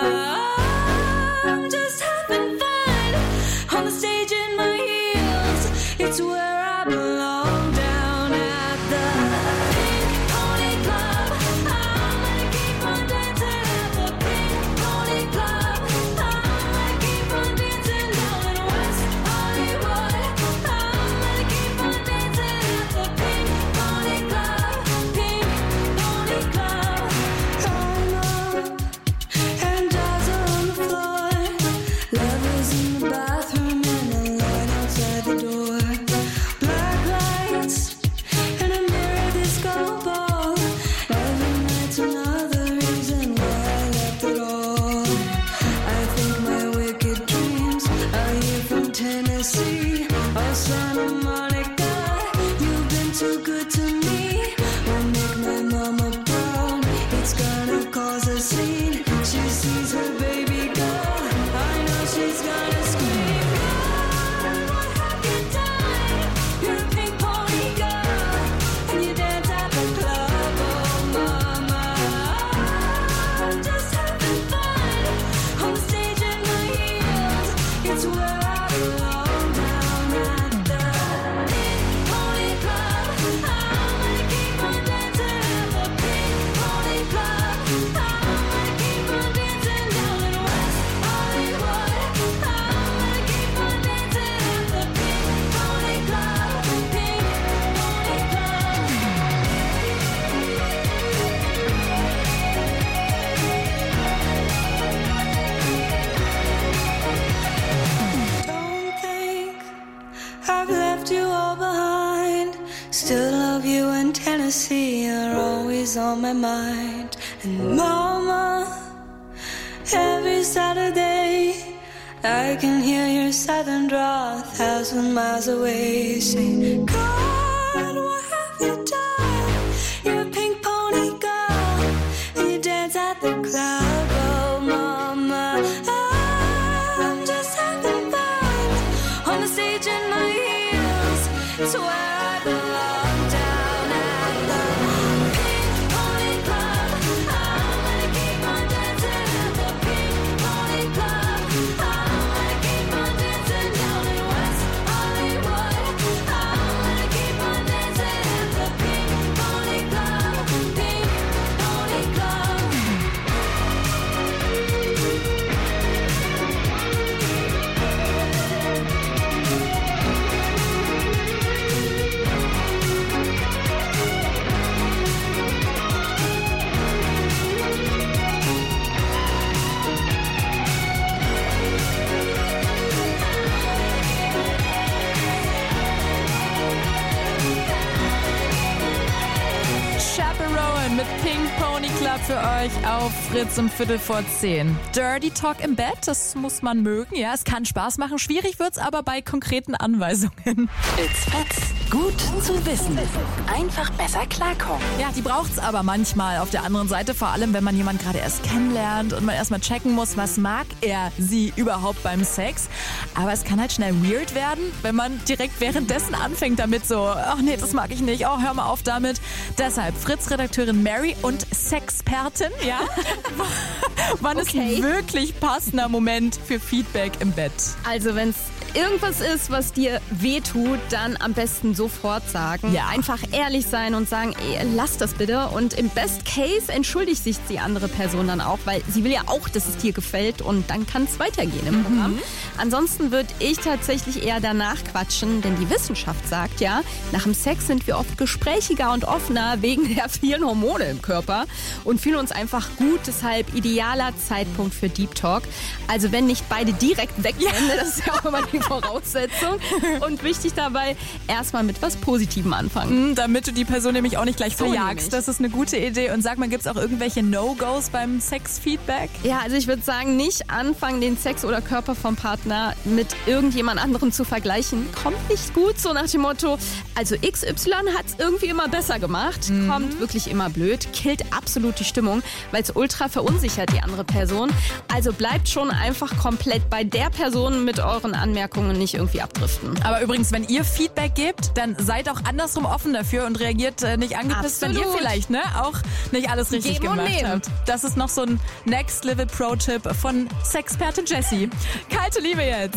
I'm just having fun on the stage in my heels. It's where I belong, down at the Pink Pony Club. I'm gonna keep on dancing at the Pink Pony Club. I'm gonna keep on dancing down in West Hollywood. I'm gonna keep on dancing at the Pink Pony Club. Pink Pony Club. I'm up and dolls are on the floor. Lovers in the bathroom and a line outside the door. Black lights and a mirror disco ball. Every night's another reason why I left it all. I think my wicked dreams are here from Tennessee or Santa Monica. You've been too good to me. Won't make my mama proud. It's gonna cause a scene. She sees her baby girl. I know she's gonna scream. God, what have you done? You're a pink pony girl, and you dance at the club. Oh, mama, I'm just having fun on the stage in my heels. It's where I belong, down at the Pink Pony Club. I'm gonna keep on dancing at the Pink Pony Club. I'm gonna keep on dancing down in West Hollywood. I'm gonna keep on dancing at the Pink Pony Club. Pink Pony Club. Don't think I've left you all behind. Still love you in Tennessee. You're always on my mind. And mama, every Saturday I can hear your southern drawl a thousand miles away. Say, God, what have you done? You're a pink pony girl, and you dance at the club. Oh, mama, I'm just having fun on the stage in my heels. It's where I belong, down at the Pink Pony Club. I'm gonna keep on dancing at the Pink Pony Club. I'm gonna keep on dancing down in West Hollywood. I'm gonna keep on dancing at the Pink Pony Club. Pink Pony Club. mit Pink Pony Club für euch auf Fritz um Viertel vor zehn. Dirty Talk im Bett, das muss man mögen. Ja, es kann Spaß machen. Schwierig wird's aber bei konkreten Anweisungen. It's Fritz. Gut zu wissen. Einfach besser klarkommen. Ja, die braucht's aber manchmal auf der anderen Seite. Vor allem, wenn man jemanden gerade erst kennenlernt und man erstmal checken muss, was mag er sie überhaupt beim Sex. Aber es kann halt schnell weird werden, wenn man direkt währenddessen anfängt damit so, ach nee, das mag ich nicht, oh, hör mal auf damit. Deshalb Fritz-Redakteurin Mary und Sexpertin, ja? Wann Okay. ist wirklich passender Moment für Feedback im Bett? Also wenn es irgendwas ist, was dir wehtut, dann am besten sofort sagen. Ja. Einfach ehrlich sein und sagen, ey, lass das bitte. Und im Best Case entschuldigt sich die andere Person dann auch, weil sie will ja auch, dass es dir gefällt und dann kann es weitergehen im Programm. Ansonsten würde ich tatsächlich eher danach quatschen, denn die Wissenschaft sagt ja, nach dem Sex sind wir oft gesprächiger und offener wegen der vielen Hormone im Körper und fühlen uns einfach gut. Deshalb idealer Zeitpunkt für Deep Talk. Also wenn nicht beide direkt wegrennen, das ist ja auch immer die Voraussetzung. Und wichtig dabei, erstmal mit was Positivem anfangen. Mhm, damit du die Person nämlich auch nicht gleich So verjagst. nämlich. Das ist eine gute Idee. Und sag mal, gibt's auch irgendwelche No-Gos beim Sex-Feedback? Ja, also ich würde sagen, nicht anfangen, den Sex oder Körper vom Partner mit irgendjemand anderem zu vergleichen. Kommt nicht gut, so nach dem Motto, also X Y hat es irgendwie immer besser gemacht. Kommt wirklich immer blöd, killt absolut die Stimmung, weil es ultra verunsichert die andere Person. Also bleibt schon einfach komplett bei der Person mit euren Anmerkungen nicht irgendwie abdriften. Aber übrigens, wenn ihr Feedback gebt, dann seid auch andersrum offen dafür und reagiert äh, nicht angepisst, wenn ihr Absolut. vielleicht ne, auch nicht alles richtig Geben und gemacht nehmen. habt. Das ist noch so ein Next-Level-Pro-Tipp von Sexpertin Jessie. Kalte Liebe jetzt.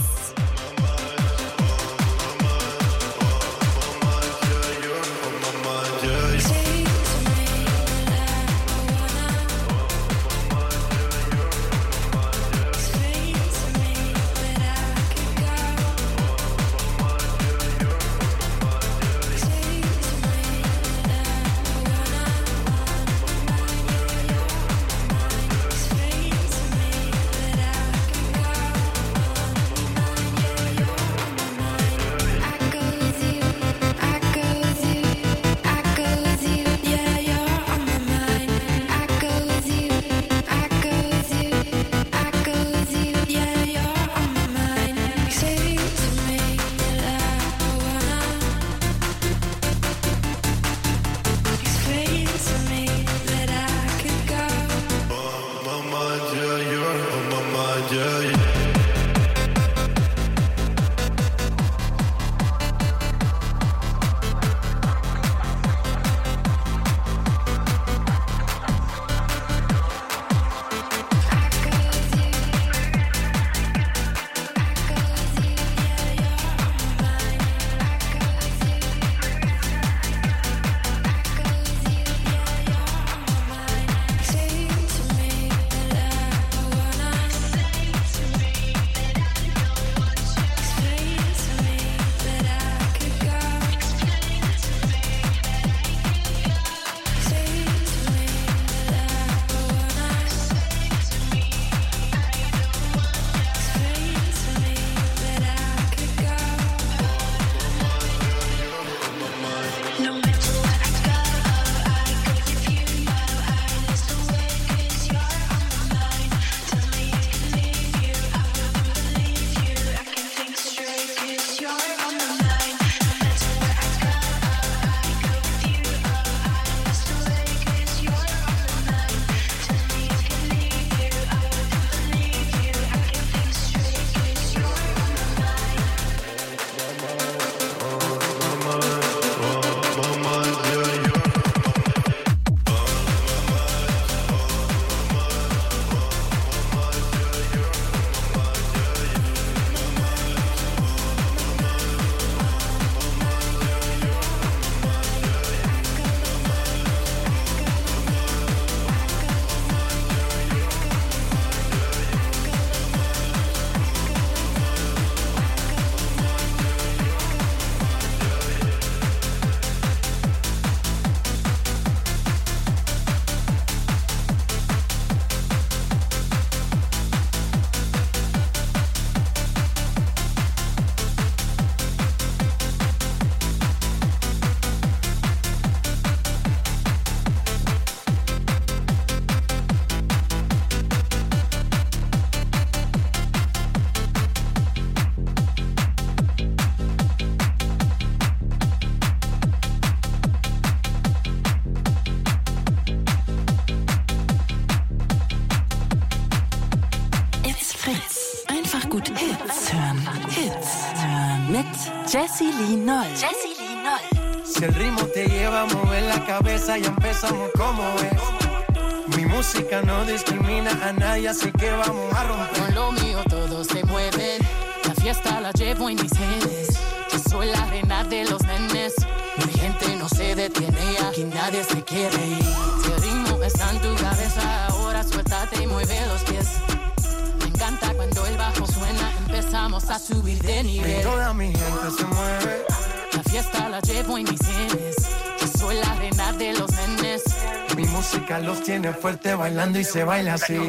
Jessie Lee Noll. Jessie Lee Noll. Si el ritmo te lleva a mover la cabeza, ya empezamos como es. Mi música no discrimina a nadie, así que vamos a romper. Con lo mío todos se mueven, la fiesta la llevo en mis genes. Yo soy la reina de los nenes, mi gente no se detiene, aquí nadie se quiere ir. Si el ritmo está en tu cabeza, ahora suéltate y mueve los pies. Me encanta cuando el bajo suena, empezamos a subir de nivel. Y toda mi gente se mueve. La fiesta la llevo en mis genes, yo soy la reina de los nenes. Mi música los tiene fuerte bailando y se baila así.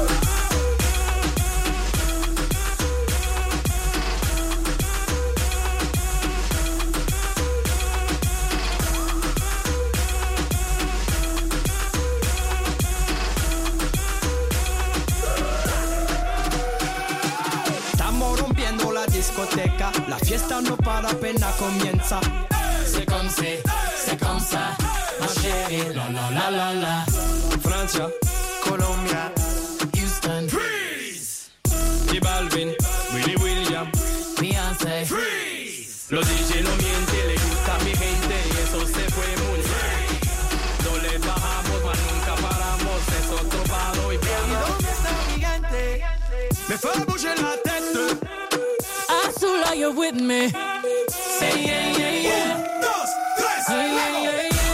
Estamos rompiendo la discoteca, la fiesta no para, apenas comienza. C'est comme c'est, c'est comme ça, ma chérie, la la la la la. Francia, Colombia, Houston, Freeze. Y Balvin, Willy William, Beyoncé, Freeze. Los D J no mienten, le gusta a mi gente y eso se fue muy bien. No le bajamos, mas nunca paramos, es otro palo y piano. ¿Y dónde está mi gigante? Me fait bouger la tête. Azul, are you with me? Say yeah, yeah, yeah. Un, dos, tres, yeah, yeah, yeah, yeah.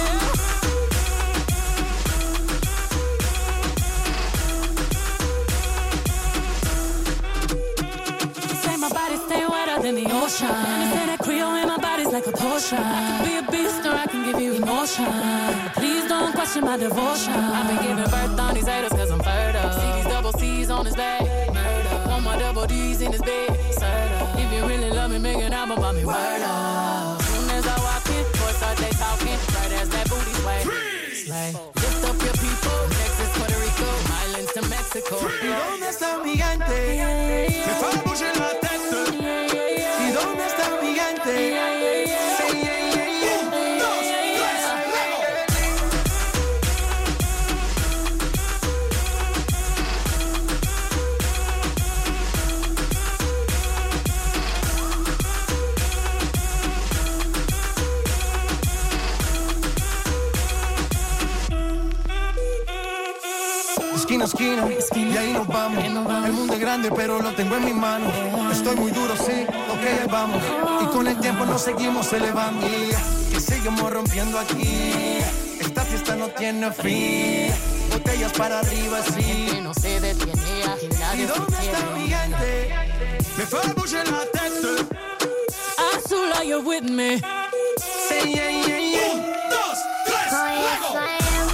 Say my body stay wetter than the ocean. You say that Creole in my body's like a potion. I can be a beast or I can give you emotion. Please don't question my devotion. I've been giving birth on these haters cause I'm fertile. See these double C's on his back. Murder. Want my double D's in his bed. Serta. If you really love me, make an album about me. Word up. Soon as I walk in, boys start they talking. Right as that booty sway. Slay. Lift up your people. Texas, Puerto Rico, islands to Mexico. ¿Y dónde está mi gigante? Me fait bouger la tête. ¿Y dónde está mi gigante? Say yeah, yeah, yeah. Un, dos, tres, esquina a esquina, y ahí nos vamos. El mundo es grande, pero lo tengo en mis manos. Estoy muy duro, sí, ok, ahí vamos. Y con el tiempo nos seguimos elevando. Y seguimos rompiendo aquí. Esta fiesta no tiene fin. Botellas para arriba, sí. No se detiene, aquí nadie ¿Y dónde se está mi gigante? Me fait bouger la tête. Azul, are you with me? Say yeah, yeah, yeah. Un, dos, tres, luego.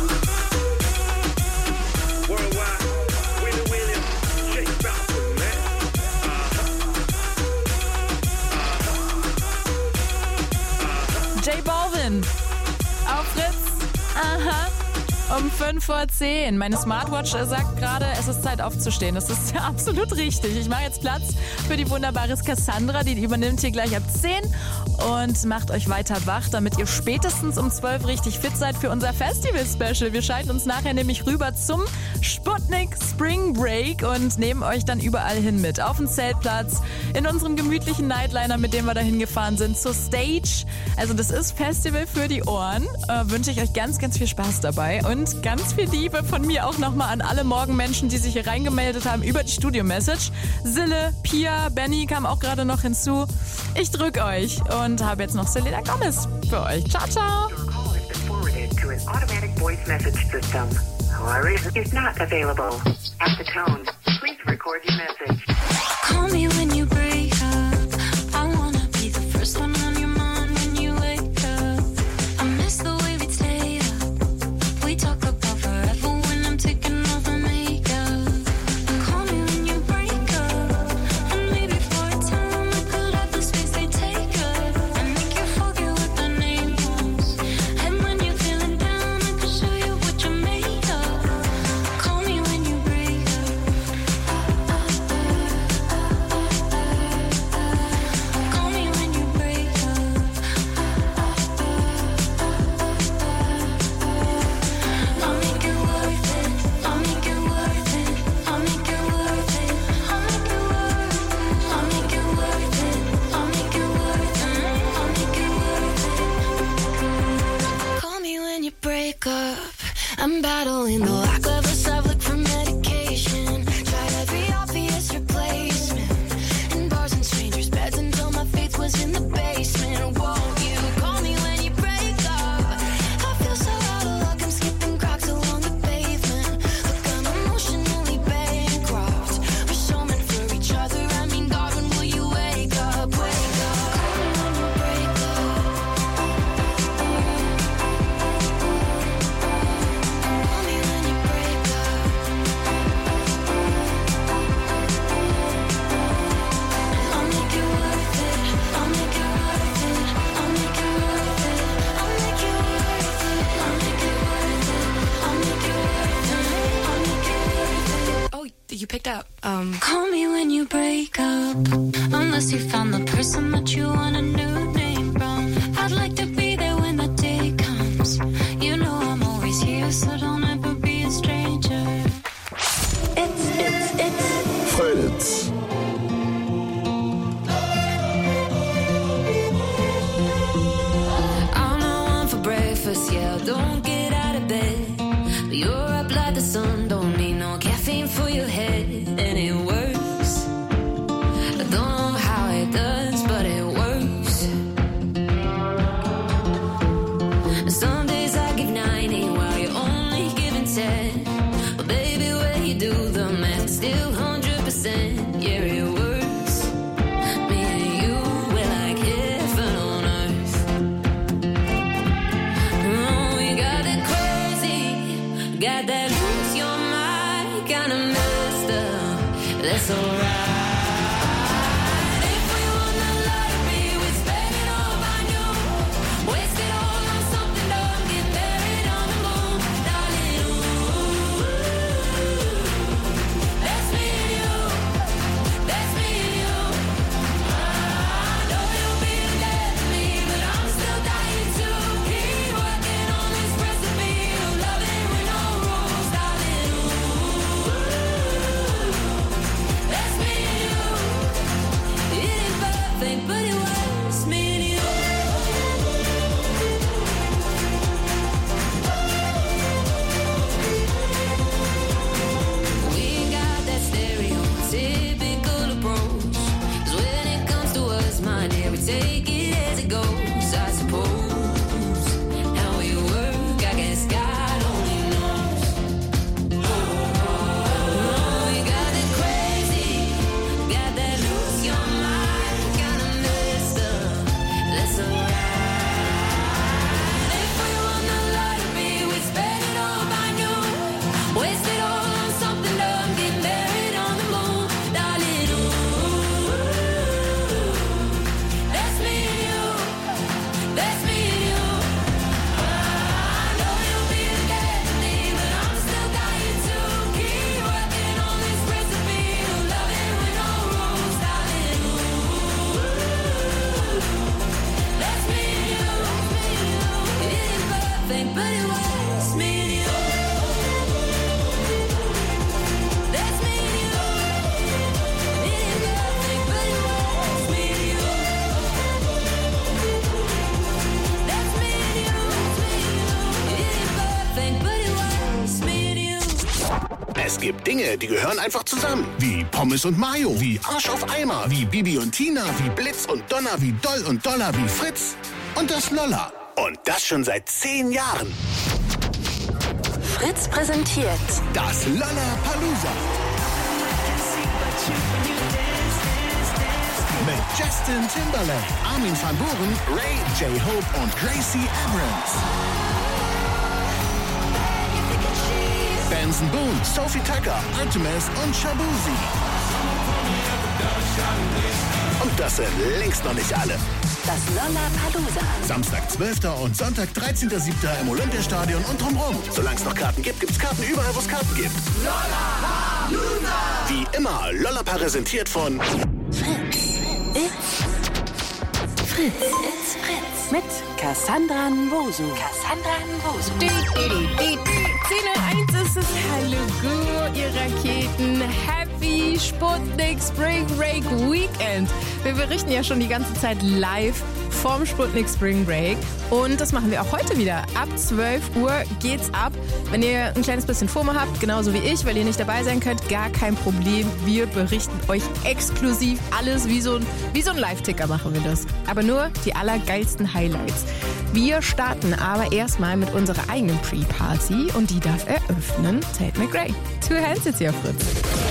J Balvin auf Fritz. Aha. Um fünf vor zehn. Meine Smartwatch sagt gerade, es ist Zeit aufzustehen. Das ist absolut richtig. Ich mache jetzt Platz für die wunderbare Cassandra. Die übernimmt hier gleich ab zehn und macht euch weiter wach, damit ihr spätestens um zwölf richtig fit seid für unser Festival-Special. Wir schalten uns nachher nämlich rüber zum Sputnik Spring Break und nehmen euch dann überall hin mit. Auf den Zeltplatz, in unserem gemütlichen Nightliner, mit dem wir dahin gefahren sind, zur Stage. Also das ist Festival für die Ohren. Äh, wünsche ich euch ganz, ganz viel Spaß dabei. Und ganz viel Liebe von mir auch nochmal an alle Morgenmenschen, die sich hier reingemeldet haben über die Studio-Message. Sille, Pia, Benny kam auch gerade noch hinzu. Ich drück euch und habe jetzt noch Selena Gomez für euch. Ciao, ciao. To an automatic voice message system. However, it is not available. At the tone, please record your message. Call me when you break up. I wanna be the first one on your mind when you wake up. I miss the way we stay up. We talk about forever when I'm taking off the makeup. Call me when you break up. And maybe for a time I could have the space they take up. And make you forget what the name was. And when you're feeling down, I could show you what you're made of. Call me when you break up. was in the basement. Won't you call me when you break up? I feel so out of luck, I'm skipping cracks along the pavement. Look, I'm emotionally bankrupt. We're so meant for each other. I mean, God, when will you wake up? Wake up. Call me when you break up. Call me when you break up. I'll make it worth it. I'll make it worth it. I'll make it worth it. I'll make it worth it. I'll make it worth it. I'll make it worth it. I'll make it worth it. Oh, you picked up. Um. Call me when you break up. Unless you found the person that you want a new name from. I'd like to be there when the day comes. You know I'm always here, so don't ever be a stranger. It's, it's, it's Fritz. I'm the one for breakfast, yeah, don't get out of bed. But you're up like the sun, don't need no caffeine for your head. And it works. I don't know how it does, but it works. Some days I give ninety while you're only giving ten. But baby, when you do the math, it's still one hundred percent. Yeah, it works. Me and you, we're like heaven on earth. Oh, we got that crazy, got that lose your mind, kinda messed up. That's alright. If we won the lottery, we'd spend it all on you. Waste it all on something dumb, get buried on the moon, darling. Ooh, that's me and you, that's me and you. I know you'll be the death of me, but I'm still dying to keep working on this recipe of loving with no rules, darling. Ooh, that's me and you. It ain't perfect, but it was me and you. We ain't got that stereotypical approach. 'Cause when it comes to us, my dear, we take it as it goes, I suppose. How we work, I guess God only knows. Oh, we got that crazy, got that lose your mind, kinda messed up. That's alright. If we won the lottery, we'd spend it all on you. Waste it all on something dumb, get married on the moon, darling. Ooh, that's me and you, that's me and you. I know you'll be the death of me, but I'm still dying to keep working on this recipe of loving with no rules, darling. Ooh, that's me and you. It ain't perfect, but it was me and you. That's me and you. It ain't perfect, but it was me and you. That's me and you. It ain't perfect, but it was me and you. Es gibt Dinge, die gehören einfach zusammen. Wie Pommes und Mayo, wie Arsch auf Eimer, wie Bibi und Tina, wie Blitz und Donner, wie Doll und Dollar, wie Fritz und das Lolla. Und das schon seit zehn Jahren. Fritz präsentiert Das Lollapalooza. Mit Justin Timberlake, Armin van Buuren, Ray, J-Hope und Gracie Abrams. Benson Boone, Sophie Tucker, Artemis und Shabuzi. Und das sind längst noch nicht alle. das Lollapalooza. Samstag, zwölften und Sonntag, dreizehnten siebten im Olympiastadion und drumherum. Solange es noch Karten gibt, gibt's Karten überall, wo es Karten gibt. Lollapalooza! Wie immer, Lollapa präsentiert von Fritz. It's Fritz. It's Fritz. Mit Cassandra Nwosu. Cassandra Nwosu. zehn Uhr eins ist es. Hallo, gut, ihr Raketen. Happy Sputnik Spring Break Weekend. Wir berichten ja schon die ganze Zeit live vorm Sputnik Spring Break. Und das machen wir auch heute wieder. Ab zwölf Uhr geht's ab. Wenn ihr ein kleines bisschen FOMO habt, genauso wie ich, weil ihr nicht dabei sein könnt, gar kein Problem. Wir berichten euch exklusiv alles. Wie so ein, wie so ein Live-Ticker machen wir das. Aber nur die allergeilsten Highlights. Wir starten aber erstmal mit unserer eigenen Pre-Party und die darf eröffnen Tate McRae. Two Hands jetzt hier, Fritz.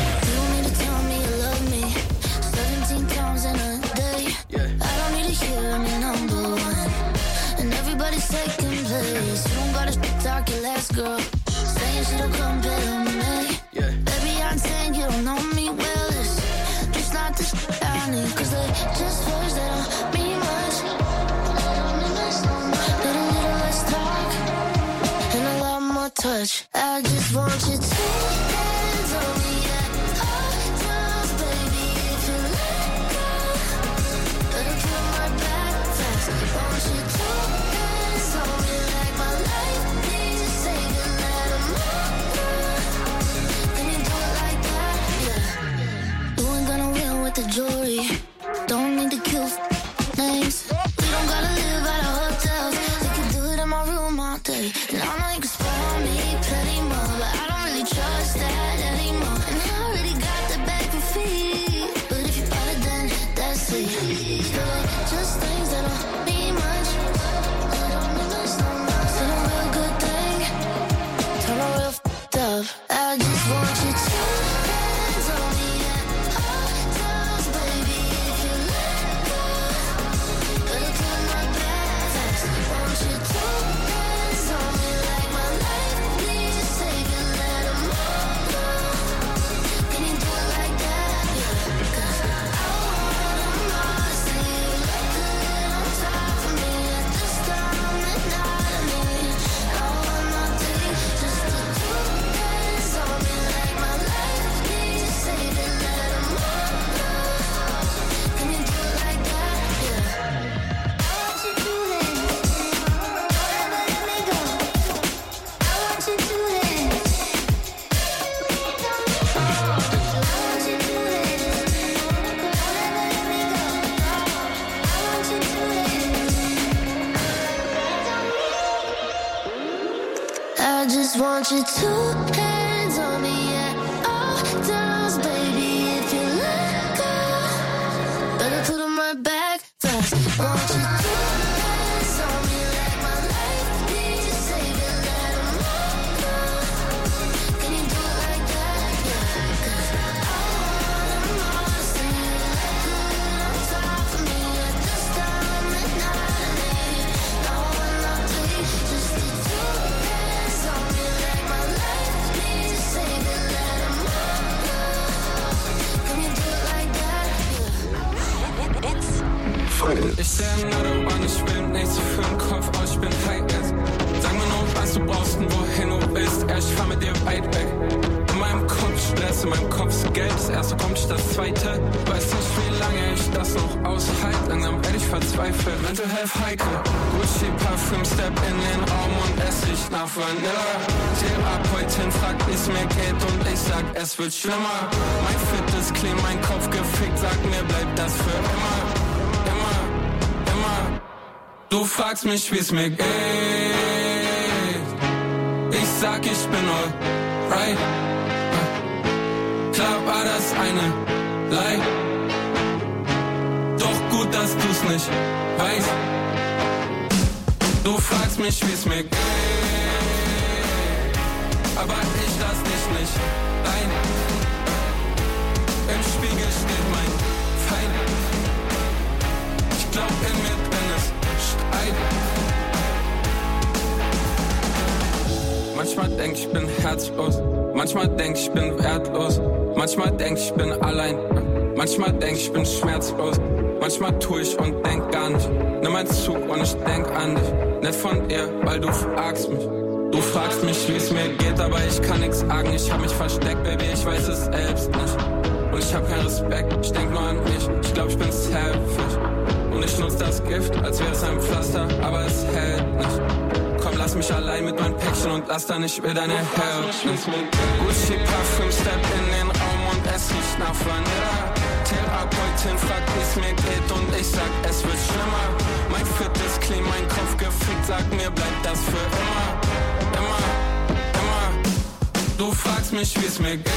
Second place, you don't gotta talk your last girl. Saying she don't come better me. Yeah. Baby, I'm saying you don't know me well. It's just not the shit I need. Cause they just words that don't mean much. Little, little less talk and a lot more touch. I just want you to hands on me at all times, baby. If you let go, better feel my back fast. Want you to the jewelry, don't need to kill names. We don't gotta live at a hotel. We can do it in my room all day. And I know you can spoil me plenty more, but I don't really trust that anymore. And I already got the bag for free, but if you bought it, then that's sweet. Feel like just things that don't mean much. Still a real good thing, turn a real f***ed up. I just want you to. I just want you two hands on me at all times, baby. If you let go, better put them right back fast. Want you two hands on me like my life needs saving. Let them all go. Can you do it like that? Yeah, 'cause I wanna more. See you look good on top of me at this time of night. No one not please, just the two hands on me like my life needs saving. Let them all go. Can you do it like that? Yeah. It's Freunde. Ich steh in Autobahn, ich will nichts für den Kopf aus, ich bin high as. Sag mir nur, was du brauchst und wohin du willst. Ja, ich fahr mit dir weit weg. In meinem Kopf Stress, in meinem Kopf ist Geld. Das erste kommt, das zweite. Weiß nicht, wie lange ich das noch aushalte. Langsam werde ich verzweifelt. Mental Health Heike. Gucci Parfüm, Step in den Raum und ess ich nach Vanilla. Therapeutin fragt, wie's mir geht und ich sag, es wird schlimmer. Mein Fit ist clean, mein Kopf gefickt. Sag mir, bleibt das für immer. Immer, immer. Du fragst mich, wie's mir geht. Ich sag, ich bin alright. Klar war das eine Lie. Doch gut, dass du's nicht weißt. Du fragst mich, wie's mir geht. Aber ich lass dich nicht rein. Im Spiegel steht mein Feind. Ich glaub, in mir drin ist Streit. Manchmal denk ich bin herzlos. Manchmal denk ich bin wertlos. Manchmal denk ich bin allein. Manchmal denk ich bin schmerzlos. Manchmal tu ich und denk gar nicht. Nimm einen Zug und ich denk an dich. Nicht von dir, weil du fragst mich. Du fragst mich, wie's mir geht, aber ich kann nix sagen. Ich hab mich versteckt, Baby, ich weiß es selbst nicht. Und ich hab keinen Respekt, ich denk nur an mich. Ich glaub, ich bin selfish. Und ich nutz das Gift, als wär's ein Pflaster, aber es hält nicht. Komm, lass mich allein mit meinem Päckchen und lass dann nicht will deine Help. Gucci Parfüm, Step in den Raum und es riecht nach Vanilla. Therapeutin fragt, wie's mir geht und ich sag, es wird schlimmer. Mein mich, wie's mir geht.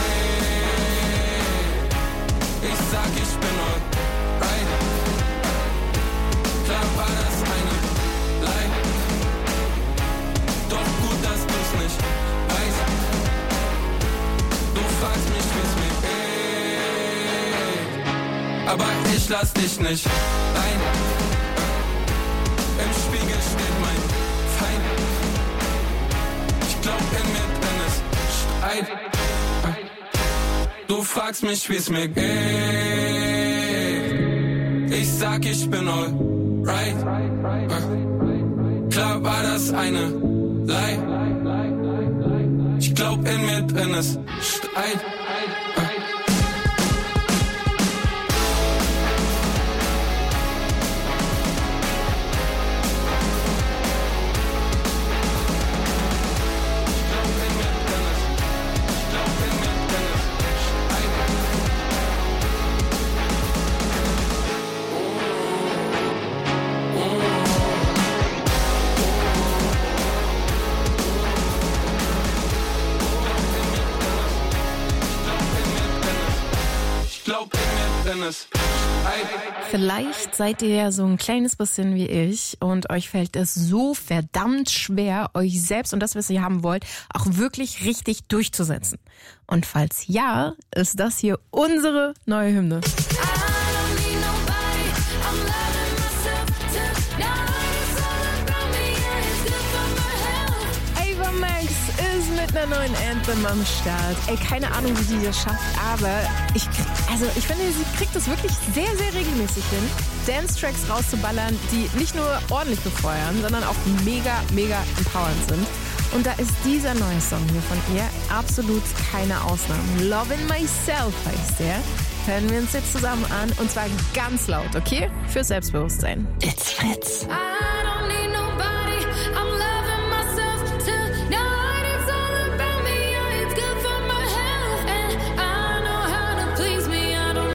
Ich sag, ich bin alright. Klar war das eine Lie. Doch gut, dass du's nicht weißt. Du fragst mich, wie's mir geht. Aber ich lass dich nicht rein. Im Spiegel steht mein Feind. Ich glaub, in mir drin ist Streit. Du fragst mich, wie's mir geht. Ich sag, ich bin alright. Klar war das eine Lie. Ich glaub, in mir drin ist Streit. Vielleicht seid ihr ja so ein kleines bisschen wie ich und euch fällt es so verdammt schwer, euch selbst und das, was ihr haben wollt, auch wirklich richtig durchzusetzen. Und falls ja, ist das hier unsere neue Hymne. Ava Max ist mit einer neuen Anthem am Start. Ey, keine Ahnung, wie sie das schafft, aber ich, also ich finde, sie kriegt das wirklich sehr, sehr regelmäßig hin, Dance-Tracks rauszuballern, die nicht nur ordentlich befeuern, sondern auch mega, mega empowernd sind. Und da ist dieser neue Song hier von ihr absolut keine Ausnahme. Lovin' Myself heißt der. Hören wir uns jetzt zusammen an und zwar ganz laut, okay? Für Selbstbewusstsein. It's Fritz. I don't need